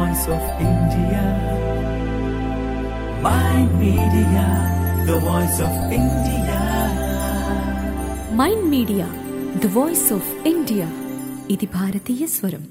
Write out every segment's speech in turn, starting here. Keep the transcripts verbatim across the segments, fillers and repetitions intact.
voice of India. Mind Media, the voice of India. Mind media the voice of India. ఇది భారతీయ స్వరం.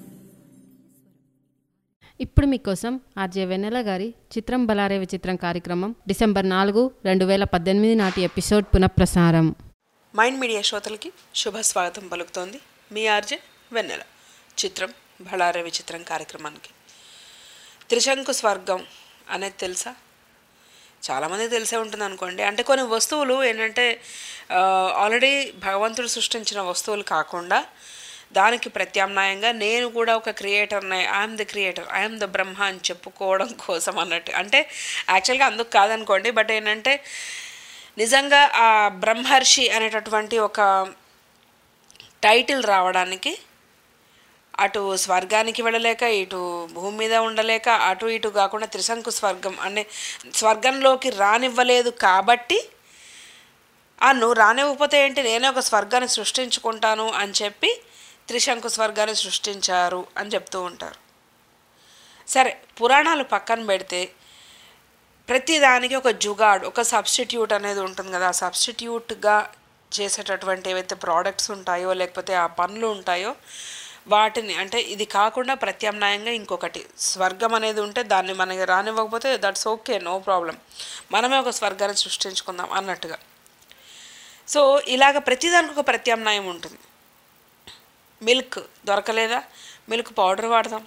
ఇప్పుడు మీకోసం ఆర్జే వెన్నెల గారి చిత్రం బలారే విచిత్రం కార్యక్రమం డిసెంబర్ నాలుగు రెండు వేల పద్దెనిమిది నాటి ఎపిసోడ్ పునఃప్రసారం. మైండ్ మీడియా శ్రోతలకి శుభ స్వాగతం పలుకుతోంది మీ ఆర్జే వెన్నెల. చిత్రం బలారే విచిత్రం కార్యక్రమానికి. త్రిశంకు స్వర్గం అనేది తెలుసా? చాలామందికి తెలిసే ఉంటుంది అనుకోండి. అంటే కొన్ని వస్తువులు ఏంటంటే ఆల్రెడీ భగవంతుడు సృష్టించిన వస్తువులు కాకుండా దానికి ప్రత్యామ్నాయంగా నేను కూడా ఒక క్రియేటర్ని, I'm the creator, I'm the Brahma అని చెప్పుకోవడం కోసం అన్నట్టు. అంటే యాక్చువల్గా అందుకు కాదనుకోండి, బట్ ఏంటంటే నిజంగా ఆ బ్రహ్మర్షి అనేటటువంటి ఒక టైటిల్ రావడానికి అటు స్వర్గానికి వెళ్ళలేక ఇటు భూమి మీద ఉండలేక అటు ఇటు కాకుండా త్రిశంకు స్వర్గం అనే స్వర్గంలోకి రానివ్వలేదు. కాబట్టి ఆ నువ్వు రానివ్వకపోతే ఏంటి, నేనే ఒక స్వర్గాన్ని సృష్టించుకుంటాను అని చెప్పి త్రిశంకు స్వర్గాన్ని సృష్టించారు అని చెప్తూ ఉంటారు. సరే, పురాణాలు పక్కన పెడితే ప్రతిదానికి ఒక జుగాడ్, ఒక సబ్స్టిట్యూట్ అనేది ఉంటుంది కదా. ఆ సబ్స్టిట్యూట్గా చేసేటటువంటి ఏవైతే ప్రోడక్ట్స్ ఉంటాయో లేకపోతే ఆ పనులు ఉంటాయో వాటిని, అంటే ఇది కాకుండా ప్రత్యామ్నాయంగా ఇంకొకటి స్వర్గం అనేది ఉంటే దాన్ని మనకి రానివ్వకపోతే దట్స్ ఓకే, నో ప్రాబ్లం, మనమే ఒక స్వర్గాన్ని సృష్టించుకుందాం అన్నట్టుగా. సో ఇలాగ ప్రతిదానికి ఒక ప్రత్యామ్నాయం ఉంటుంది. మిల్క్ దొరకలేదా, మిల్క్ పౌడర్ వాడదాం.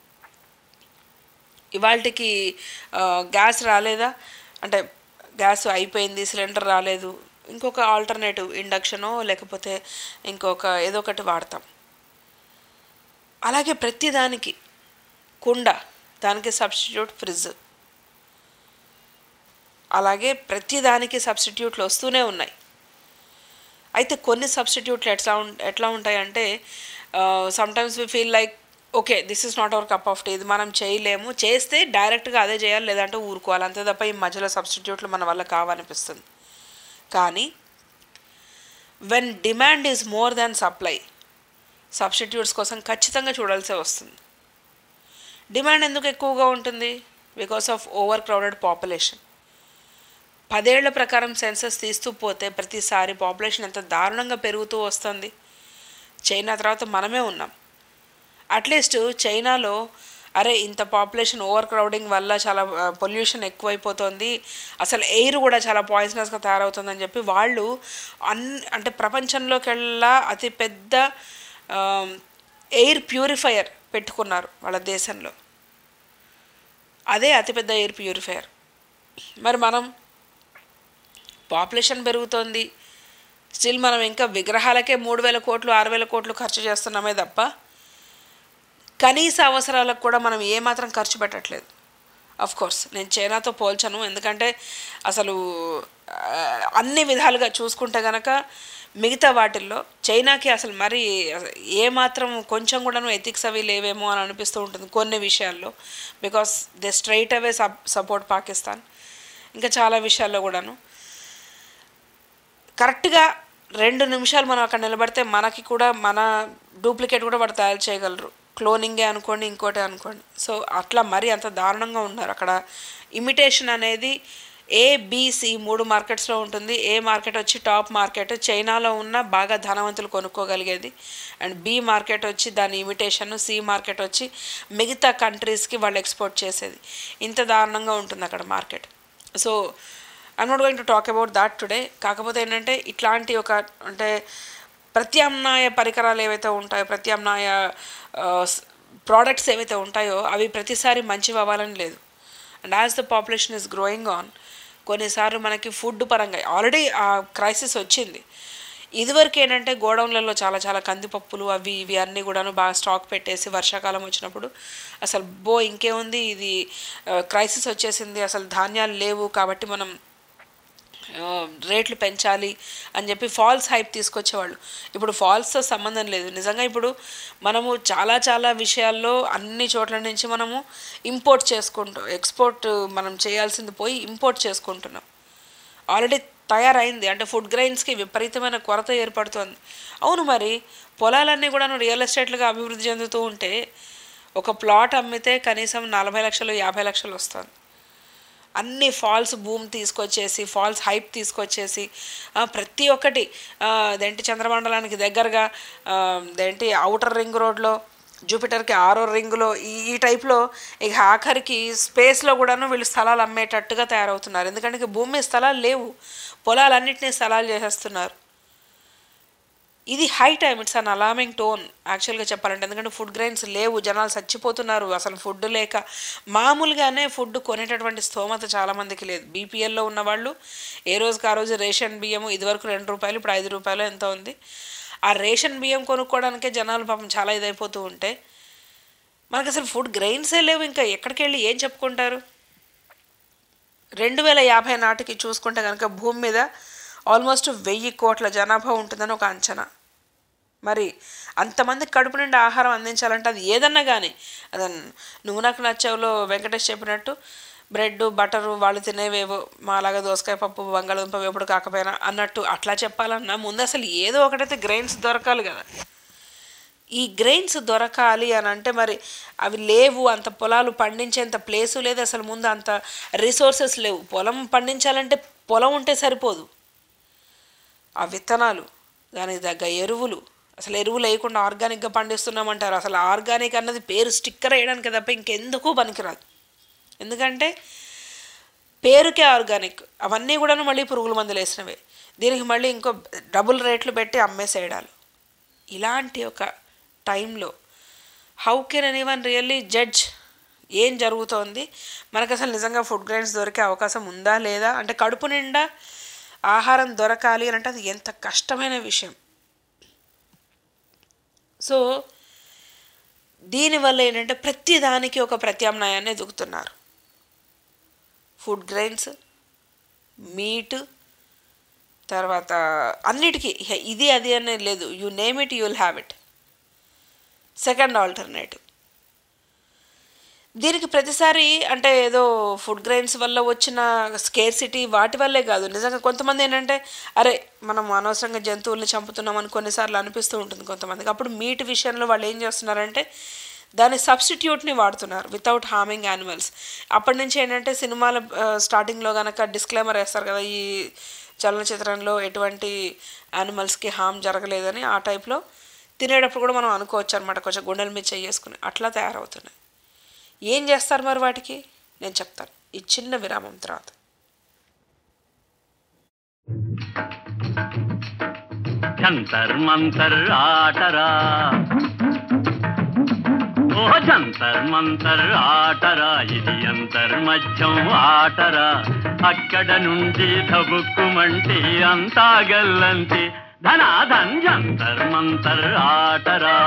ఇవాళకి గ్యాస్ రాలేదా, అంటే గ్యాస్ అయిపోయింది, సిలిండర్ రాలేదు, ఇంకొక ఆల్టర్నేటివ్ ఇండక్షనో లేకపోతే ఇంకొక ఏదో ఒకటి వాడతాం. అలాగే ప్రతిదానికి కుండ, దానికి సబ్స్టిట్యూట్ ఫ్రిడ్జ్. అలాగే ప్రతిదానికి సబ్స్టిట్యూట్లు వస్తూనే ఉన్నాయి. అయితే కొన్ని సబ్స్టిట్యూట్లు ఎట్లా ఉం ఎట్లా ఉంటాయంటే sometimes we feel like okay this is not our cup of tea, ఇది మనం చేయలేము, చేస్తే డైరెక్ట్గా అదే చేయాలి లేదంటే ఊరుకోవాలి, అంతే తప్ప ఈ మధ్యలో సబ్స్టిట్యూట్లు మన వల్ల కావనిపిస్తుంది. కానీ when demand is more than supply, substitutes కోసం ఖచ్చితంగా చూడాల్సి వస్తుంది. డిమాండ్ ఎందుకు ఎక్కువగా ఉంటుంది? Because of overcrowded population. పదేళ్ల ప్రకారం సెన్సస్ తీస్తూ పోతే ప్రతిసారి పాపులేషన్ ఎంత దారుణంగా పెరుగుతూ వస్తుంది. చైనా తర్వాత మనమే ఉన్నాం. అట్లీస్ట్ చైనాలో అరే ఇంత పాపులేషన్ ఓవర్ క్రౌడింగ్ వల్ల చాలా పొల్యూషన్ ఎక్కువైపోతుంది, అసలు ఎయిర్ కూడా చాలా పాయిజనస్గా తయారవుతుందని చెప్పి వాళ్ళు అన్ అంటే ప్రపంచంలోకెల్లా అతిపెద్ద ఎయిర్ ప్యూరిఫైయర్ పెట్టుకున్నారు వాళ్ళ దేశంలో. అదే అతిపెద్ద ఎయిర్ ప్యూరిఫైయర్. మరి మనం పాపులేషన్ పెరుగుతోంది, స్టిల్ మనం ఇంకా విగ్రహాలకే మూడు వేల కోట్లు ఆరు వేల కోట్లు ఖర్చు చేస్తున్నామే తప్ప కనీస అవసరాలకు కూడా మనం ఏమాత్రం ఖర్చు పెట్టట్లేదు. అఫ్కోర్స్ నేను చైనాతో పోల్చను, ఎందుకంటే అసలు అన్ని విధాలుగా చూసుకుంటే కనుక మిగతా వాటిల్లో చైనాకి అసలు మరి ఏమాత్రం కొంచెం కూడాను ఎథిక్స్ అవి లేవేమో అని అనిపిస్తూ ఉంటుంది కొన్ని విషయాల్లో. బికాస్ దే స్ట్రైట్ అవే సప్ సపోర్ట్ పాకిస్తాన్. ఇంకా చాలా విషయాల్లో కూడాను కరెక్ట్గా రెండు నిమిషాలు మనం అక్కడ నిలబడితే మనకి కూడా మన డూప్లికేట్ కూడా వాడు తయారు చేయగలరు. క్లోనింగే అనుకోండి, ఇంకోటే అనుకోండి. సో అట్లా మరి అంత దారుణంగా ఉన్నారు అక్కడ. ఇమిటేషన్ అనేది ఏబిసి మూడు మార్కెట్స్లో ఉంటుంది. ఏ మార్కెట్ వచ్చి టాప్ మార్కెట్, చైనాలో ఉన్న బాగా ధనవంతులు కొనుక్కోగలిగేది. అండ్ బి మార్కెట్ వచ్చి దాని ఇమిటేషన్, సి మార్కెట్ వచ్చి మిగతా కంట్రీస్కి వాళ్ళు ఎక్స్పోర్ట్ చేసేది. ఇంత దారుణంగా ఉంటుంది అక్కడ market. So I'm not going to talk about that today. కాకపోతే ఏంటంటే ఇట్లాంటి ఒక అంటే ప్రత్యామ్నాయ పరికరాలు ఏవైతే ఉంటాయో, ప్రత్యామ్నాయ ప్రోడక్ట్స్ ఏవైతే ఉంటాయో అవి ప్రతిసారి మంచివి అవ్వాలని లేదు. And as the population is growing on, కొన్నిసార్లు మనకి ఫుడ్ పరంగా ఆల్రెడీ ఆ క్రైసిస్ వచ్చింది. ఇదివరకు ఏంటంటే గోడౌన్లలో చాలా చాలా కందిపప్పులు అవి ఇవి అన్నీ కూడాను బాగా స్టాక్ పెట్టేసి వర్షాకాలం వచ్చినప్పుడు అసలు బో ఇంకేముంది ఇది క్రైసిస్ వచ్చేసింది, అసలు ధాన్యాలు లేవు కాబట్టి మనం రేట్లు పెంచాలి అని చెప్పి ఫాల్స్ హైప్ తీసుకొచ్చేవాళ్ళు. ఇప్పుడు ఫాల్స్తో సంబంధం లేదు. నిజంగా ఇప్పుడు మనము చాలా చాలా విషయాల్లో అన్ని చోట్ల నుంచి మనము ఇంపోర్ట్ చేసుకుంటాం, ఎక్స్పోర్ట్ మనం చేయాల్సింది పోయి ఇంపోర్ట్ చేసుకుంటున్నాం. ఆల్రెడీ తయారైంది, అంటే ఫుడ్ గ్రెయిన్స్కి విపరీతమైన కొరత ఏర్పడుతుంది. అవును, మరి పొలాలన్నీ కూడా రియల్ ఎస్టేట్లుగా అభివృద్ధి చెందుతూ ఉంటే ఒక ప్లాట్ అమ్మితే కనీసం నలభై లక్షలు యాభై లక్షలు వస్తుంది. అన్ని ఫాల్స్ భూమి తీసుకొచ్చేసి ఫాల్స్ హైప్ తీసుకొచ్చేసి ప్రతి ఒక్కటి అదేంటి చంద్రమండలానికి దగ్గరగా అదేంటి ఔటర్ రింగ్ రోడ్లో జూపిటర్కి ఆరో రింగులో ఈ ఈ టైప్లో ఇక ఆఖరికి స్పేస్లో కూడాను వీళ్ళు స్థలాలు అమ్మేటట్టుగా తయారవుతున్నారు. ఎందుకంటే ఇక భూమి మీద స్థలాలు లేవు, పొలాలన్నింటినీ స్థలాలు చేసేస్తున్నారు. ఇది high time, it's an alarming tone యాక్చువల్గా చెప్పాలంటే. ఎందుకంటే ఫుడ్ గ్రెయిన్స్ లేవు, జనాలు చచ్చిపోతున్నారు అసలు ఫుడ్ లేక. మామూలుగానే ఫుడ్ కొనేటటువంటి స్తోమత చాలామందికి లేదు. బీపీఎల్లో ఉన్నవాళ్ళు ఏ రోజుకి ఆ రోజు రేషన్ బియ్యము ఇదివరకు రెండు రూపాయలు ఇప్పుడు ఐదు రూపాయలు ఎంత ఉంది. ఆ రేషన్ బియ్యం కొనుక్కోవడానికే జనాలు పాపం చాలా ఇదైపోతూ ఉంటే మనకు అసలు ఫుడ్ గ్రెయిన్సే లేవు. ఇంకా ఎక్కడికి వెళ్ళి ఏం చెప్పుకుంటారు? రెండు వేల యాభై నాటికి చూసుకుంటే కనుక భూమి మీద ఆల్మోస్ట్ వెయ్యి కోట్ల జనాభా ఉంటుందని ఒక అంచనా. మరి అంతమంది కడుపు నిండా ఆహారం అందించాలంటే అది ఏదన్నా కానీ అదే నువ్వు నాకు నచ్చావులో వెంకటేష్ చెప్పినట్టు బ్రెడ్ బటరు వాళ్ళు తినేవేవో మా అలాగా దోసకాయ పప్పు బంగాళదుంప వేపుడు కాకపోయినా అన్నట్టు అట్లా చెప్పాలన్నా ముందు అసలు ఏదో ఒకటైతే గ్రెయిన్స్ దొరకాలి కదా. ఈ గ్రెయిన్స్ దొరకాలి అని అంటే మరి అవి లేవు, అంత పొలాలు పండించేంత ప్లేసు లేదు, అసలు ముందు అంత రిసోర్సెస్ లేవు. పొలం పండించాలంటే పొలం ఉంటే సరిపోదు, ఆ విత్తనాలు దానికి తగ్గ ఎరువులు, అసలు ఎరువులు వేయకుండా ఆర్గానిక్గా పండిస్తున్నామంటారు. అసలు ఆర్గానిక్ అన్నది పేరు స్టిక్కర్ వేయడానికి తప్ప ఇంకెందుకు పనికిరాదు. ఎందుకంటే పేరుకే ఆర్గానిక్, అవన్నీ కూడాను మళ్ళీ పురుగుల మందులు వేసినవే, దీనికి మళ్ళీ ఇంకో డబుల్ రేట్లు పెట్టి అమ్మేసేయడాలు. ఇలాంటి ఒక టైంలో how can anyone really judge ఏం జరుగుతోంది, మనకు అసలు నిజంగా ఫుడ్ గ్రెయిన్స్ దొరికే అవకాశం ఉందా లేదా? అంటే కడుపు నిండా ఆహారం దొరకాలి అని అంటే అది ఎంత కష్టమైన విషయం. సో దీనివల్ల ఏంటంటే ప్రతి దానికి ఒక ప్రత్యామ్నాయాన్ని ఎదుగుతున్నారు. ఫుడ్ గ్రెయిన్స్, మీట్, తర్వాత అన్నిటికీ ఇది అది అనేది లేదు, you name it you will have it. Second alternative. దీనికి ప్రతిసారి అంటే ఏదో ఫుడ్ గ్రెయిన్స్ వల్ల వచ్చిన స్కేర్సిటీ వాటి వల్లే కాదు. నిజంగా కొంతమంది ఏంటంటే అరే మనం అనవసరంగా జంతువుల్ని చంపుతున్నామని కొన్నిసార్లు అనిపిస్తూ ఉంటుంది కొంతమందికి. అప్పుడు మీట్ విషయంలో వాళ్ళు ఏం చేస్తున్నారంటే దాని సబ్స్టిట్యూట్ని వాడుతున్నారు వితౌట్ హార్మింగ్ యానిమల్స్. అప్పటి నుంచి ఏంటంటే సినిమాల స్టార్టింగ్లో కనుక డిస్క్లైమర్ వేస్తారు కదా, ఈ చలనచిత్రంలో ఎటువంటి యానిమల్స్కి హామ్ జరగలేదని. ఆ టైప్లో తినేటప్పుడు కూడా మనం అనుకోవచ్చు అనమాట, కొంచెం గుండెల మీద చేసుకుని అట్లా తయారవుతున్నాయి. ఏం చేస్తారు మరి వాటికి నేను చెప్తాను ఈ చిన్న విరామం తర్వాత. జంతర్ మంతర్ ఆటరా, ఓ జంతర్ మంతర్ ఆటరా, ఇది అంతర్మధ్యం ఆటరా. అక్కడ నుండి ధబుక్కుమంటే అంతా గల్లంతి ధనాధన్ జంతర్ మంతర్ ఆటరా.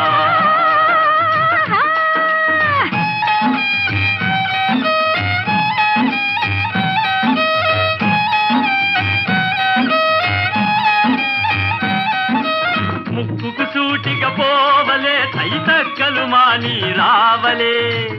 ముక్కుకు సూటిగా పోవలే తైతక్కలు మాని రావలే,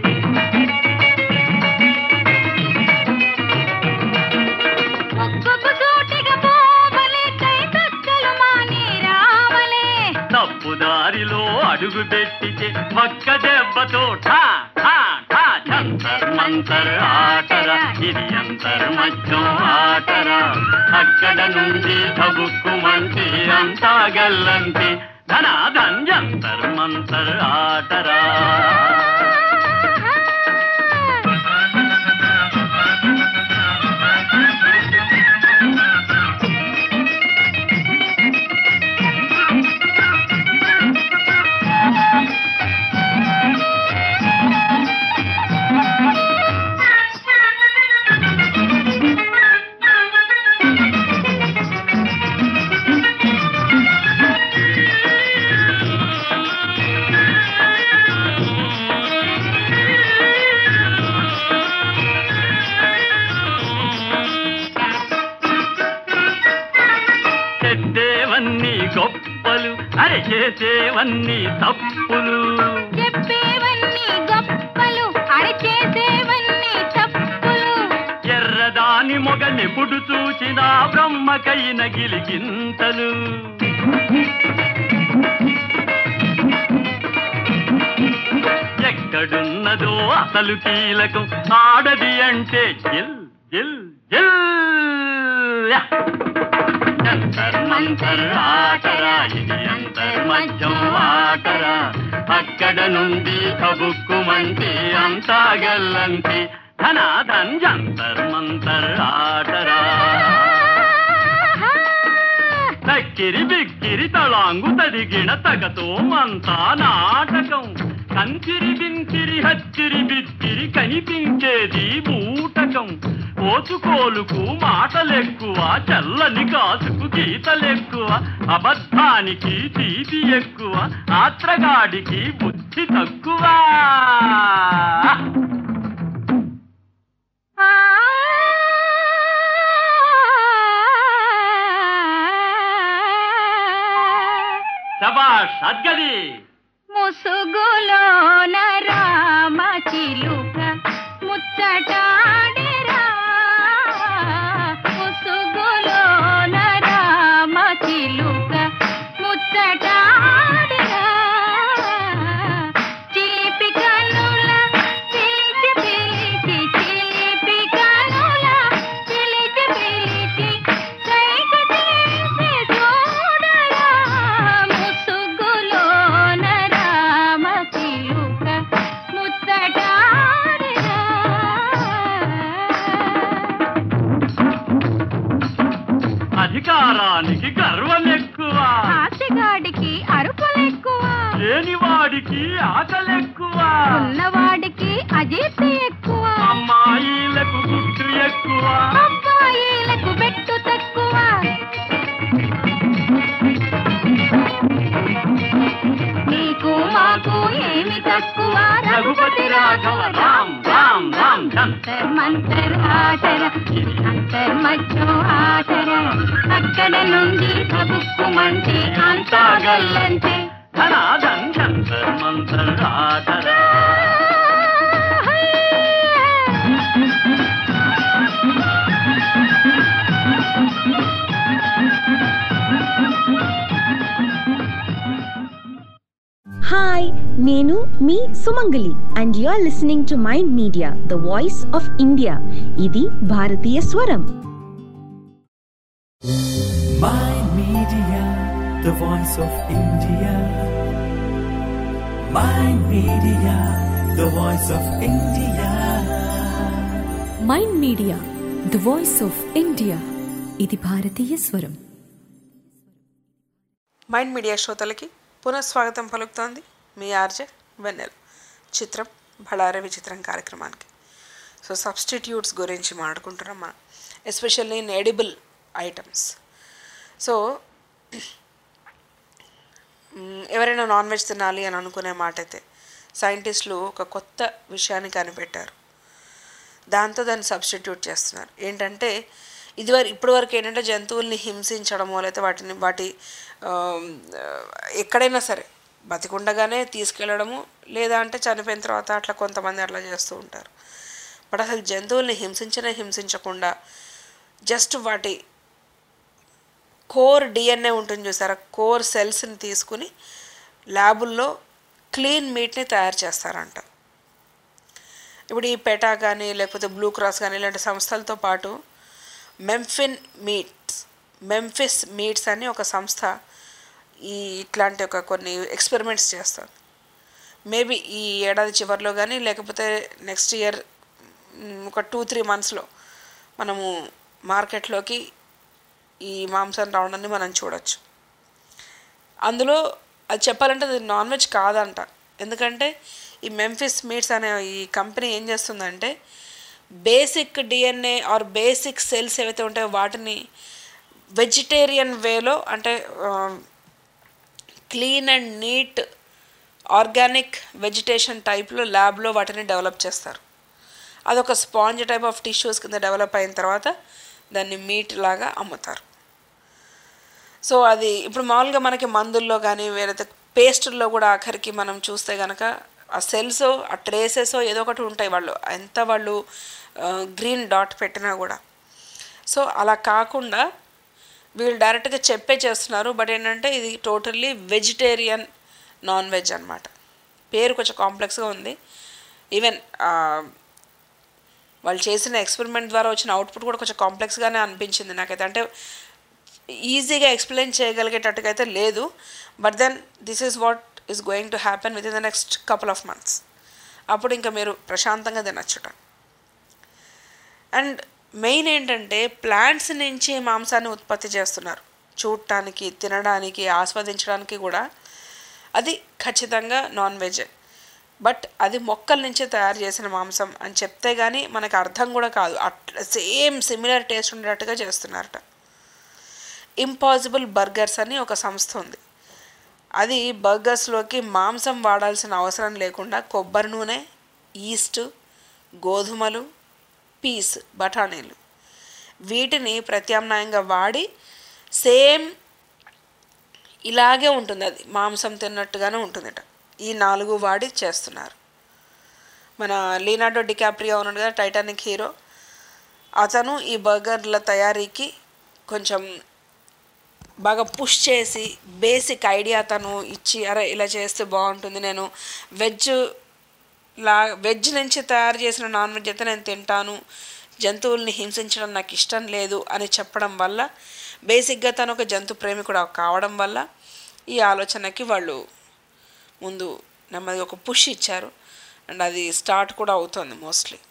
ముక్కుకు సూటిగా పోవలే తైతక్కలు మాని రావలే. తప్పుదారిలో అడుగు పెట్టితే పక్క దెబ్బతో ఠా ఠా ఠా. జంతర్ మంతర్ ఆటరా, ఇది అంతర్మధ్యం ఆటరా. అక్కడ నుండి ధబుక్కుమంటే అంతా గల్లంతి ధనాధన్ జంతర్ మంతర్ ఆటరా. గొప్పలు అరే చేసేవన్నీ తప్పులు, చెప్పేవన్నీ గొప్పలు అరే చేసేవన్నీ తప్పులు. ఎర్రదాని మొగలెప్పుడు చూసినా బ్రహ్మకైన గిలిగింతలు. ఎక్క ఎక్కడున్నదో అసలు కీలకం ఆడది అంటే జిల్ జిల్ జిల్ జంతర్ మంతర్ ఆటరా ఇది అంతర్మధ్యం ఆటరా అక్కడ నుండి కబుక్కుమంటే అంతా గల్లంటే ధనాధన్ జంతర్ మంతర్ ఆటరా తక్కిరి బిక్కిరి తళాంగు తదిగిన తగతో మంతా నాటకం కంచిరి బింకిరి హచ్చిరి బిక్కిరి కనిపించేది బూటకం ఓచుకోలుకు మాటలెక్కువ చల్లని కాసుకు గీతలెక్కువ అబద్ధానికి తీపి ఎక్కువ ఆత్రగాడికి బుద్ధి తక్కువ శభాష్ అద్గది ముసుగులోన రామ చిలుక ముచ్చటాడెరా ముసుగులోన రామ చిలుక ముచ్చటాడెరా చిలిపి కనుల చిలిచి పిలిచి చిలిపి కనుల చిలిచి పిలిచి కైక చేసి చూడరా ముసుగులోన రామ చిలుక ముచ్చటాడెరా అధికారానికి గర్వం ఎక్కువ ఆశగాడికి అరుపులెక్కువ లేనివాడికి ఆకలెక్కువ ఉన్నవాడికి అజీర్తి ఎక్కువ అమ్మాయిలకు గుట్టు ఎక్కువ అబ్బాయిలకు బెట్టు తక్కువ నీకు మాకు ఏమి తక్కువ రఘుపతి రాఘవ రామ్ రామ్ రామ్ జంతర్ అంతర్ మంతర్ ఆటర ఇది అంతర్మధ్యం ఆటర అక్కడ నుండి కబుక్కుమంటే అంతా గల్లంతే ధనాధన్ జంతర్ మంతర్ ఆటరా హాయ్ నేను మీ Sumangali and you are listening to mind media the voice of India ఇది భారతీయ స్వరం. Mind Media, the voice of India. Mind Media, the voice of India. Mind media the voice of India ఇది భారతీయ స్వరం. మైండ్ మీడియా శ్రోతలకి పునఃస్వాగతం పలుకుతోంది మీ RJ వెన్నెల. చిత్రం బళారే విచిత్రం కార్యక్రమానికి. సో సబ్స్టిట్యూట్స్ గురించి మాట్లాడుకుంటున్నాం మనం, especially in edible items. So ఎవరైనా నాన్ వెజ్ తినాలి అని అనుకునే మాట అయితే సైంటిస్టులు ఒక కొత్త విషయాన్ని కనిపెట్టారు. దాంతో దాన్ని సబ్స్టిట్యూట్ చేస్తున్నారు. ఏంటంటే ఇదివరకు ఇప్పటి వరకు ఏంటంటే జంతువుల్ని హింసించడమో లేకపోతే వాటిని వాటి ఎక్కడైనా సరే బతికుండగానే తీసుకెళ్ళడము, లేదా అంటే చనిపోయిన తర్వాత అట్లా కొంతమంది అట్లా చేస్తూ ఉంటారు. బట్ అసలు జంతువుల్ని హింసించనే హింసించకుండా జస్ట్ వాటి కోర్ డిఎన్ఏ ఉంటుంది చూసారా, కోర్ సెల్స్ని తీసుకుని ల్యాబుల్లో క్లీన్ మీట్ని తయారు చేస్తారంట. ఇప్పుడు ఈ పెటా కానీ లేకపోతే బ్లూ క్రాస్ కానీ ఇలాంటి సంస్థలతో పాటు మెంఫిన్ మీట్స్ మెంఫిస్ మీట్స్ అని ఒక సంస్థ ఈ ఇట్లాంటి ఒక కొన్ని ఎక్స్పెరిమెంట్స్ చేస్తారు. మేబీ ఈ ఏడాది చివరిలో కానీ లేకపోతే నెక్స్ట్ ఇయర్ ఒక టూ త్రీ మంత్స్లో మనము మార్కెట్లోకి ఈ మాంసం రావడాన్ని మనం చూడొచ్చు. అందులో అది చెప్పాలంటే అది నాన్ వెజ్ కాదంట. ఎందుకంటే ఈ మెంఫిస్ మీట్స్ అనే ఈ కంపెనీ ఏం చేస్తుందంటే basic DNA or basic cells ఏవైతే ఉంటాయో వాటిని వెజిటేరియన్ వేలో అంటే clean and neat organic vegetation టైప్లో ల్యాబ్లో వాటిని డెవలప్ చేస్తారు. అదొక స్పాంజ్ టైప్ ఆఫ్ టిష్యూస్ కింద డెవలప్ అయిన తర్వాత దాన్ని మీట్ లాగా అమ్ముతారు. సో అది ఇప్పుడు మామూలుగా మనకి మందుల్లో కానీ వేరే పేస్టుల్లో కూడా ఆఖరికి మనం చూస్తే కనుక ఆ సెల్స్ ఆ ట్రేసెస్ ఏదో ఒకటి ఉంటాయి వాళ్ళు ఎంత వాళ్ళు గ్రీన్ డాట్ పెట్టినా కూడా. సో అలా కాకుండా వీళ్ళు డైరెక్ట్గా చెప్పే చేస్తున్నారు. బట్ ఏంటంటే ఇది టోటల్లీ వెజిటేరియన్ నాన్ వెజ్ అనమాట. పేరు కొంచెం కాంప్లెక్స్గా ఉంది ఈవెన్ వాళ్ళు చేసిన ఎక్స్పెరిమెంట్ ద్వారా వచ్చిన అవుట్పుట్ కూడా కొంచెం కాంప్లెక్స్గానే అనిపించింది నాకైతే. అంటే ఈజీగా ఎక్స్ప్లెయిన్ చేయగలిగేటట్టుగా అయితే లేదు. But then this is what is going to happen with in the next couple of months. అప్పుడు ఇంకా మీరు ప్రశాంతంగా తినచ్చుట. అండ్ మెయిన్ ఏంటంటే ప్లాంట్స్ నుంచి మాంసాన్ని ఉత్పత్తి చేస్తున్నారు. చూడటానికి, తినడానికి, ఆస్వాదించడానికి కూడా అది ఖచ్చితంగా నాన్ వెజ్. బట్ అది మొక్కల నుంచే తయారు చేసిన మాంసం అని చెప్తే కానీ మనకు అర్థం కూడా కాదు. అట్లా సేమ్ సిమిలర్ టేస్ట్ ఉండేటట్టుగా చేస్తున్నారట. ఇంపాసిబుల్ బర్గర్స్ అని ఒక సంస్థ ఉంది. అది బర్గర్స్లోకి మాంసం వాడాల్సిన అవసరం లేకుండా కొబ్బరి నూనె, ఈస్ట్, గోధుమలు, పీస్, బఠానీలు వీటిని ప్రత్యామ్నాయంగా వాడి సేమ్ ఇలాగే ఉంటుంది, అది మాంసం తిన్నట్టుగానే ఉంటుందట. ఈ నాలుగు వాడి చేస్తున్నారు. మన లియోనార్డో డికాప్రియో ఉన్నాడు కదా, టైటానిక్ హీరో, అతను ఈ బర్గర్ల తయారీకి కొంచెం బాగా పుష్ చేసి బేసిక్ ఐడియా తను ఇచ్చి, అరే ఇలా చేస్తే బాగుంటుంది, నేను వెజ్ లా వెజ్ నుంచి తయారు చేసిన నాన్ వెజ్ అయితే నేను తింటాను, జంతువుల్ని హింసించడం నాకు ఇష్టం లేదు అని చెప్పడం వల్ల, బేసిక్గా తను ఒక జంతు ప్రేమి కూడా కావడం వల్ల ఈ ఆలోచనకి వాళ్ళు ముందు నెమ్మదిగా ఒక పుష్ ఇచ్చారు. అండ్ అది స్టార్ట్ కూడా అవుతుంది మోస్ట్లీ.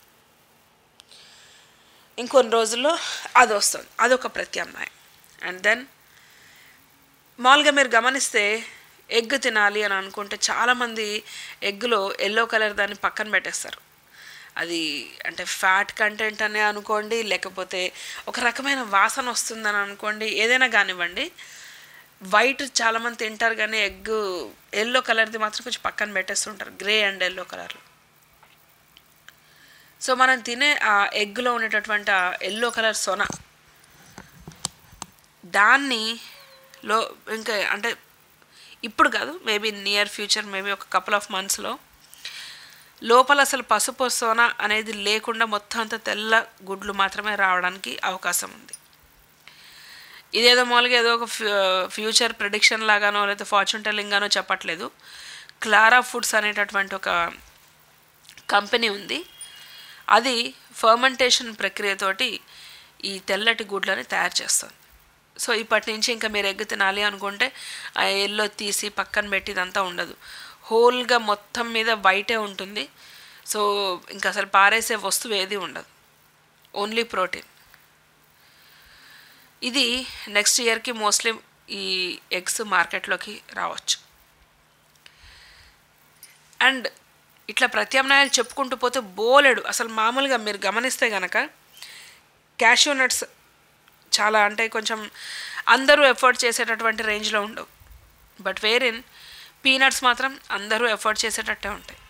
ఇంకొన్ని రోజుల్లో అది వస్తుంది, అదొక ప్రత్యామ్నాయం. అండ్ దెన్ మామూలుగా మీరు గమనిస్తే ఎగ్ తినాలి అని అనుకుంటే చాలామంది ఎగ్లో ఎల్లో కలర్ దాన్ని పక్కన పెట్టేస్తారు. అది అంటే ఫ్యాట్ కంటెంట్ అనే అనుకోండి, లేకపోతే ఒక రకమైన వాసన వస్తుందని అనుకోండి, ఏదైనా కానివ్వండి. వైట్ చాలామంది తింటారు కానీ ఎగ్ ఎల్లో కలర్ది మాత్రం కొంచెం పక్కన పెట్టేస్తుంటారు, గ్రే అండ్ ఎల్లో కలర్లో. సో మనం తినే ఆ ఎగ్లో ఉండేటటువంటి ఆ ఎల్లో కలర్ సొన, దాన్ని లో ఇంకా అంటే ఇప్పుడు కాదు, మేబీ నియర్ ఫ్యూచర్, మేబీ ఒక కపుల్ ఆఫ్ మంత్స్లో లోపల అసలు పసుపు సోనా అనేది లేకుండా మొత్తం అంతా తెల్ల గుడ్లు మాత్రమే రావడానికి అవకాశం ఉంది. ఇదేదో మామూలుగా ఏదో ఒక ఫ్యూచర్ ప్రిడిక్షన్ లాగానో లేకపోతే ఫార్చ్యూన్ టెల్లింగ్ గానో చెప్పట్లేదు. క్లారా ఫుడ్స్ అనేటటువంటి ఒక కంపెనీ ఉంది. అది ఫర్మెంటేషన్ ప్రక్రియతోటి ఈ తెల్లటి గుడ్లని తయారు చేస్తుంది. సో ఇప్పటి నుంచి ఇంకా మీరు ఎగ్ తినాలి అనుకుంటే ఆ ఎల్లో తీసి పక్కన పెట్టి ఇదంతా ఉండదు, హోల్గా మొత్తం మీద వైటే ఉంటుంది. సో ఇంకా అసలు పారేసే వస్తువు ఏది ఉండదు, ఓన్లీ ప్రోటీన్. ఇది నెక్స్ట్ ఇయర్కి మోస్ట్లీ ఈ ఎగ్స్ మార్కెట్లోకి రావచ్చు. అండ్ ఇట్లా ప్రత్యామ్నాయాలు చెప్పుకుంటూ పోతే బోలెడు. అసలు మామూలుగా మీరు గమనిస్తే కనుక క్యాష్యూ నట్స్ చాలా అంటే కొంచెం అందరూ ఎఫర్ట్ చేసేటటువంటి రేంజ్లో ఉండవు. బట్ వేరిన్ పీనట్స్ మాత్రం అందరూ ఎఫర్ట్ చేసేటట్టే ఉంటాయి.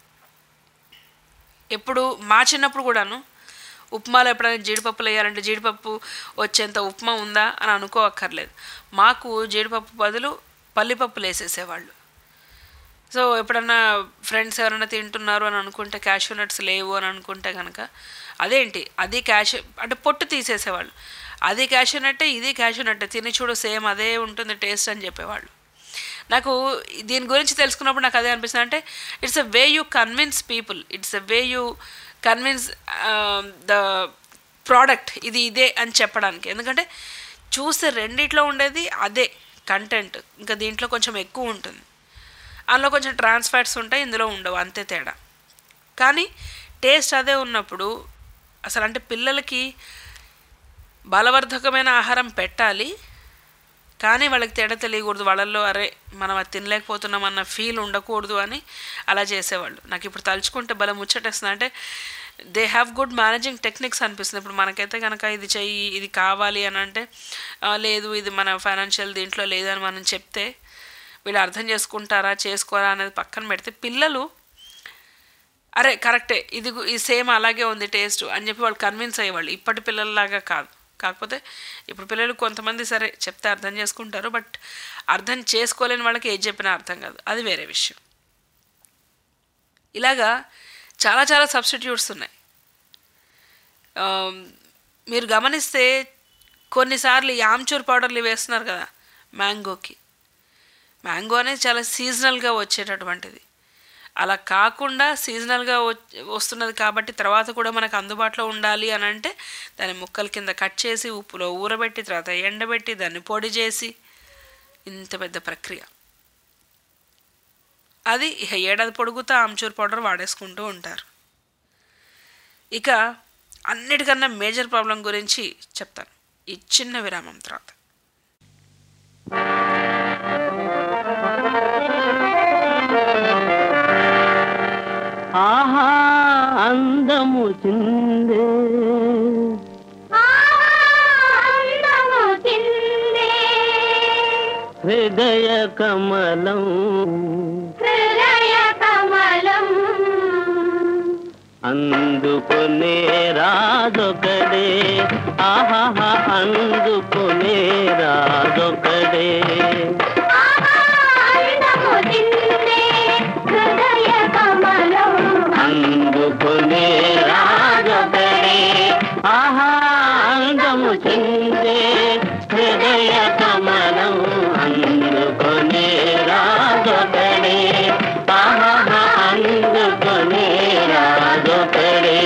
ఎప్పుడు మా చిన్నప్పుడు కూడాను ఉప్మాలో ఎప్పుడైనా జీడిపప్పులు వేయాలంటే జీడిపప్పు వచ్చేంత ఉప్మా ఉందా అని అనుకోవక్కర్లేదు. మాకు జీడిపప్పు బదులు పల్లిపప్పులు వేసేసేవాళ్ళు. సో ఎప్పుడన్నా ఫ్రెండ్స్ ఎవరైనా తింటున్నారు అని అనుకుంటే క్యాష్యూ నట్స్ లేవు అని అనుకుంటే కనుక అదేంటి అది క్యాష్యూ అంటే పొట్టు తీసేసేవాళ్ళు. అది క్యాష్యూ నట్టే, ఇది క్యాష్యూ నట్టే, తిని చూడు సేమ్ అదే ఉంటుంది టేస్ట్ అని చెప్పేవాళ్ళు. నాకు దీని గురించి తెలుసుకున్నప్పుడు నాకు అదే అనిపిస్తుంది, అంటే it's a way you convince people, it's a way you convince the product ఇది ఇదే అని చెప్పడానికి. ఎందుకంటే చూస్తే రెండిట్లో ఉండేది అదే కంటెంట్, ఇంకా దీంట్లో కొంచెం ఎక్కువ ఉంటుంది, అందులో కొంచెం ట్రాన్స్ ఫ్యాట్స్ ఉంటాయి, ఇందులో ఉండవు, అంతే తేడా. కానీ టేస్ట్ అదే ఉన్నప్పుడు అసలు అంటే పిల్లలకి బలవర్ధకమైన ఆహారం పెట్టాలి, కానీ వాళ్ళకి తేడా తెలియకూడదు, వాళ్ళల్లో అరే మనం అది తినలేకపోతున్నాం అన్న ఫీల్ ఉండకూడదు అని అలా చేసేవాళ్ళు. నాకు ఇప్పుడు తలుచుకుంటే బల ముచ్చటేస్తుంది. అంటే they have good managing techniques అనిపిస్తుంది. ఇప్పుడు మనకైతే కనుక ఇది చెయ్యి ఇది కావాలి అని అంటే లేదు ఇది మన ఫైనాన్షియల్ దీంట్లో లేదని మనం చెప్తే వీళ్ళు అర్థం చేసుకుంటారా చేసుకోరా అనేది పక్కన పెడితే, పిల్లలు అరే కరెక్టే ఇది ఈ సేమ్ అలాగే ఉంది టేస్ట్ అని చెప్పి వాళ్ళు కన్విన్స్ అయ్యేవాళ్ళు. ఇప్పటి పిల్లల్లాగా కాదు. కాకపోతే ఇప్పుడు పిల్లలు కొంతమంది సరే చెప్తే అర్థం చేసుకుంటారు, బట్ అర్థం చేసుకోలేని వాళ్ళకి ఏది చెప్పినా అర్థం కాదు, అది వేరే విషయం. ఇలాగా చాలా చాలా సబ్స్టిట్యూట్స్ ఉన్నాయి. మీరు గమనిస్తే కొన్నిసార్లు ఈ ఆమ్చూర్ పౌడర్లు వేస్తున్నారు కదా మ్యాంగోకి. మ్యాంగో అనేది చాలా సీజనల్గా వచ్చేటటువంటిది. అలా కాకుండా సీజనల్గా వస్తున్నది కాబట్టి తర్వాత కూడా మనకు అందుబాటులో ఉండాలి అని అంటే దాన్ని ముక్కల కింద కట్ చేసి ఉప్పులో ఊరబెట్టి తర్వాత ఎండబెట్టి దాన్ని పొడి చేసి ఇంత పెద్ద ప్రక్రియ. అది ఏడాది పొడుగుతా ఆమ్చూర్ పౌడర్ వాడేసుకుంటూ ఉంటారు. ఇక అన్నిటికన్నా మేజర్ ప్రాబ్లం గురించి చెప్తాను ఈ చిన్న విరామం తర్వాత. ఆహా అందము చిందే హృదయ కమలం హృదయ కమలం అందుకునే రాజొకడే ఆహా అందుకునే రాజొకడే అందుకునే రాజొకడే ఆహా అందము చిందే హృదయ కమలం అందుకునే రాజొకడే ఆహా అందుకునే రాజొకడే.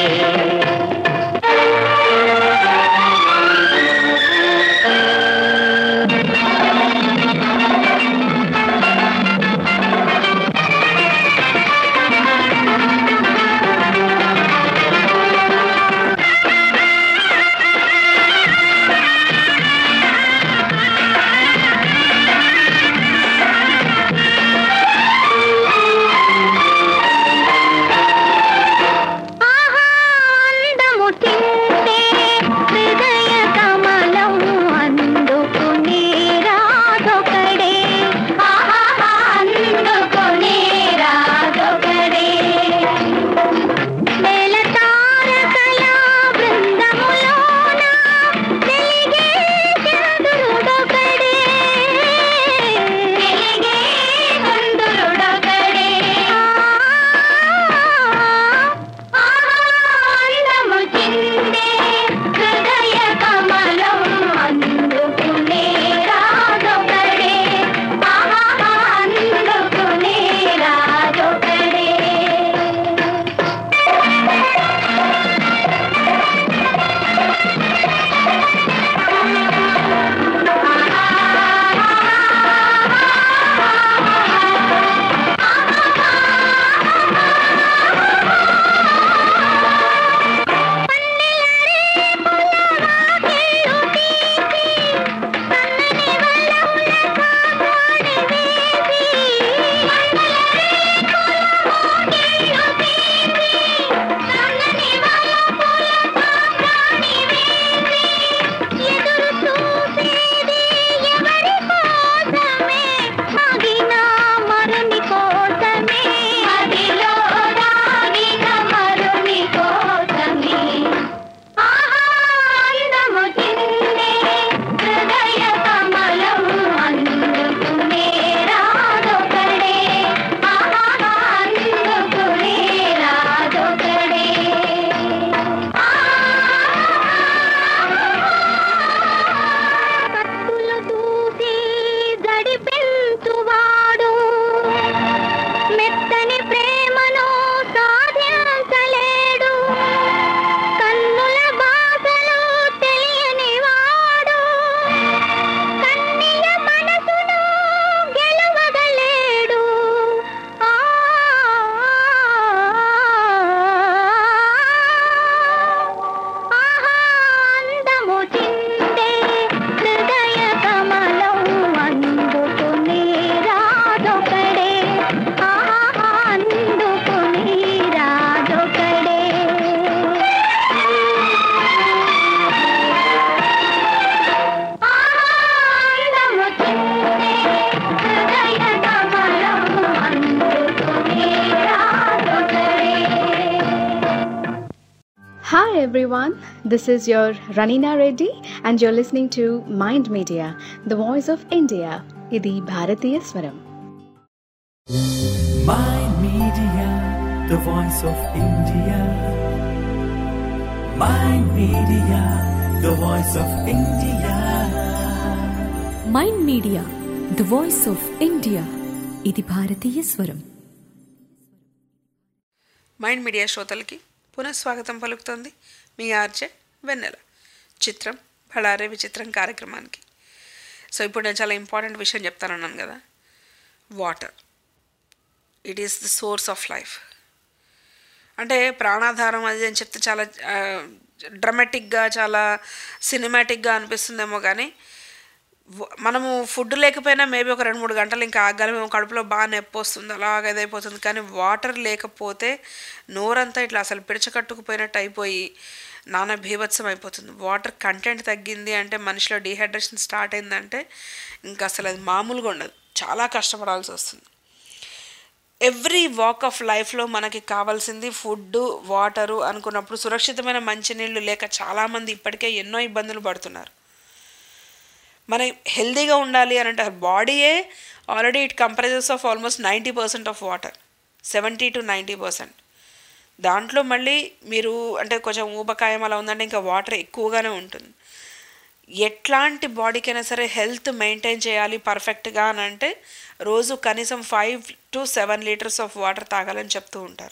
Hi everyone, this is your Ranina Reddy and you're listening to Mind Media, the voice of India. Idi Bharatiya Swaram. Mind Media, the voice of India. Mind Media, the voice of India. Mind Media, the voice of India. Idi Bharatiya Swaram. Mind media శ్రోతలకి పునఃస్వాగతం పలుకుతోంది మీ RJ వెన్నెల. చిత్రం బళారే విచిత్రం కార్యక్రమానికి. So ఇప్పుడు నేను చాలా important విషయం చెప్తానన్నాను కదా, water. It is the source of life. అంటే ప్రాణాధారం అది అని చెప్తే చాలా డ్రమాటిక్గా, చాలా సినిమాటిక్గా అనిపిస్తుందేమో, కానీ మనము ఫుడ్ లేకపోయినా మేబీ ఒక రెండు మూడు గంటలు ఇంకా ఆగలమేమో, కడుపులో బాగా నొప్పి వస్తుంది, అలాగ ఇదైపోతుంది. కానీ వాటర్ లేకపోతే నోరంతా ఇట్లా అసలు పిడచకట్టుకుపోయినట్టు అయిపోయి నానా భీభత్సం అయిపోతుంది. వాటర్ కంటెంట్ తగ్గింది అంటే, మనిషిలో డీహైడ్రేషన్ స్టార్ట్ అయిందంటే ఇంకా అసలు అది మామూలుగా ఉండదు, చాలా కష్టపడాల్సి వస్తుంది. ఎవ్రీ వాక్ ఆఫ్ లైఫ్లో మనకి కావాల్సింది ఫుడ్, వాటరు అనుకున్నప్పుడు సురక్షితమైన మంచినీళ్ళు లేక చాలామంది ఇప్పటికే ఎన్నో ఇబ్బందులు పడుతున్నారు. మన హెల్తీగా ఉండాలి అని అంటే బాడీయే already it comprises of almost ninety percent of water, seventy to ninety percent. దాంట్లో మళ్ళీ మీరు అంటే కొంచెం ఊబకాయం అలా ఉందంటే ఇంకా వాటర్ ఎక్కువగానే ఉంటుంది. ఎట్లాంటి బాడీకైనా సరే హెల్త్ మెయింటైన్ చేయాలి పర్ఫెక్ట్గా అని అంటే రోజు కనీసం five to seven litres of water తాగాలని చెప్తూ ఉంటారు.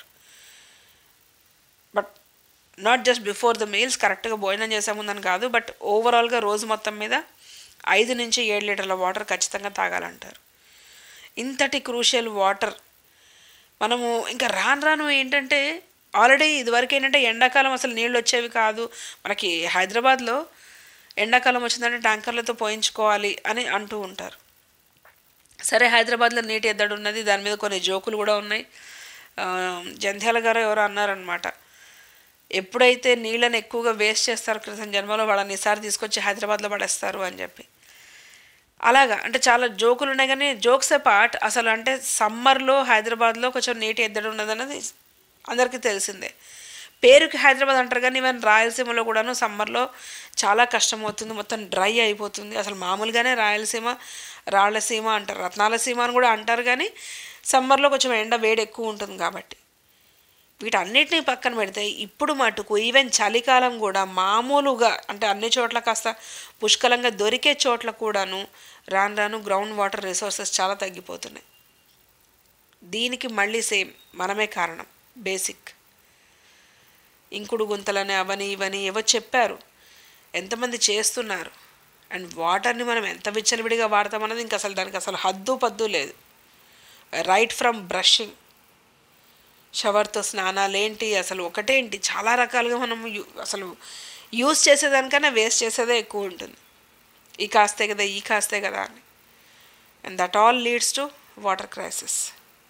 But not just before the meals, కరెక్ట్గా భోజనం చేసే ముందని కాదు, బట్ ఓవరాల్గా రోజు మొత్తం మీద ఐదు నుంచి ఏడు లీటర్ల వాటర్ ఖచ్చితంగా తాగాలంటారు. ఇంతటి క్రూషియల్ వాటర్ మనము ఇంకా రాను రాను ఏంటంటే, ఆల్రెడీ ఇదివరకు ఏంటంటే ఎండాకాలం అసలు నీళ్ళు వచ్చేవి కాదు మనకి. హైదరాబాద్లో ఎండాకాలం వచ్చిందంటే ట్యాంకర్లతో పోయించుకోవాలి అని అంటూ ఉంటారు. సరే, హైదరాబాద్లో నీటి ఎద్దడి ఉన్నది, దాని మీద కొన్ని జోకులు కూడా ఉన్నాయి. జంధ్యాల గారు ఎవరో అన్నారనమాట, ఎప్పుడైతే నీళ్ళని ఎక్కువగా వేస్ట్ చేస్తారు క్రితం జన్మలో వాళ్ళని ఈసారి తీసుకొచ్చి హైదరాబాద్లో పడేస్తారు అని చెప్పి. అలాగా అంటే చాలా జోకులు ఉన్నాయి. కానీ జోక్స్ ఏ పార్ట్, అసలు అంటే సమ్మర్లో హైదరాబాద్లో కొంచెం నీటి ఎద్దడి ఉన్నదన్నది అందరికీ తెలిసిందే. పేరుకి హైదరాబాద్ అంటారు కానీ ఈవెన్ రాయలసీమలో కూడాను సమ్మర్లో చాలా కష్టమవుతుంది, మొత్తం డ్రై అయిపోతుంది. అసలు మామూలుగానే రాయలసీమ రాళ్లసీమ అంటారు, రత్నాలసీమ అని కూడా అంటారు. కానీ సమ్మర్లో కొంచెం ఎండ వేడి ఎక్కువ ఉంటుంది కాబట్టి. వీటన్నిటిని పక్కన పెడితే ఇప్పుడు మటుకు ఈవెన్ చలికాలం కూడా మామూలుగా అంటే అన్ని చోట్ల కాస్త పుష్కలంగా దొరికే చోట్ల కూడాను రాను రాను గ్రౌండ్ వాటర్ రిసోర్సెస్ చాలా తగ్గిపోతున్నాయి. దీనికి మళ్ళీ సేమ్ మనమే కారణం. బేసిక్ ఇంకుడు గుంతలని అవని ఇవని ఏవో చెప్పారు, ఎంతమంది చేస్తున్నారు. అండ్ వాటర్ని మనం ఎంత విచ్చలవిడిగా వాడతామన్నది ఇంకా అసలు దానికి అసలు హద్దు పద్దు లేదు. రైట్ ఫ్రమ్ బ్రషింగ్, షవర్తో స్నానాలేంటి, అసలు ఒకటేంటి చాలా రకాలుగా మనం అసలు యూస్ చేసేదానికన్నా వేస్ట్ చేసేదే ఎక్కువ ఉంటుంది. ఈ కాస్తే కదా ఈ కాస్తే కదా అని. And that all leads to water crisis.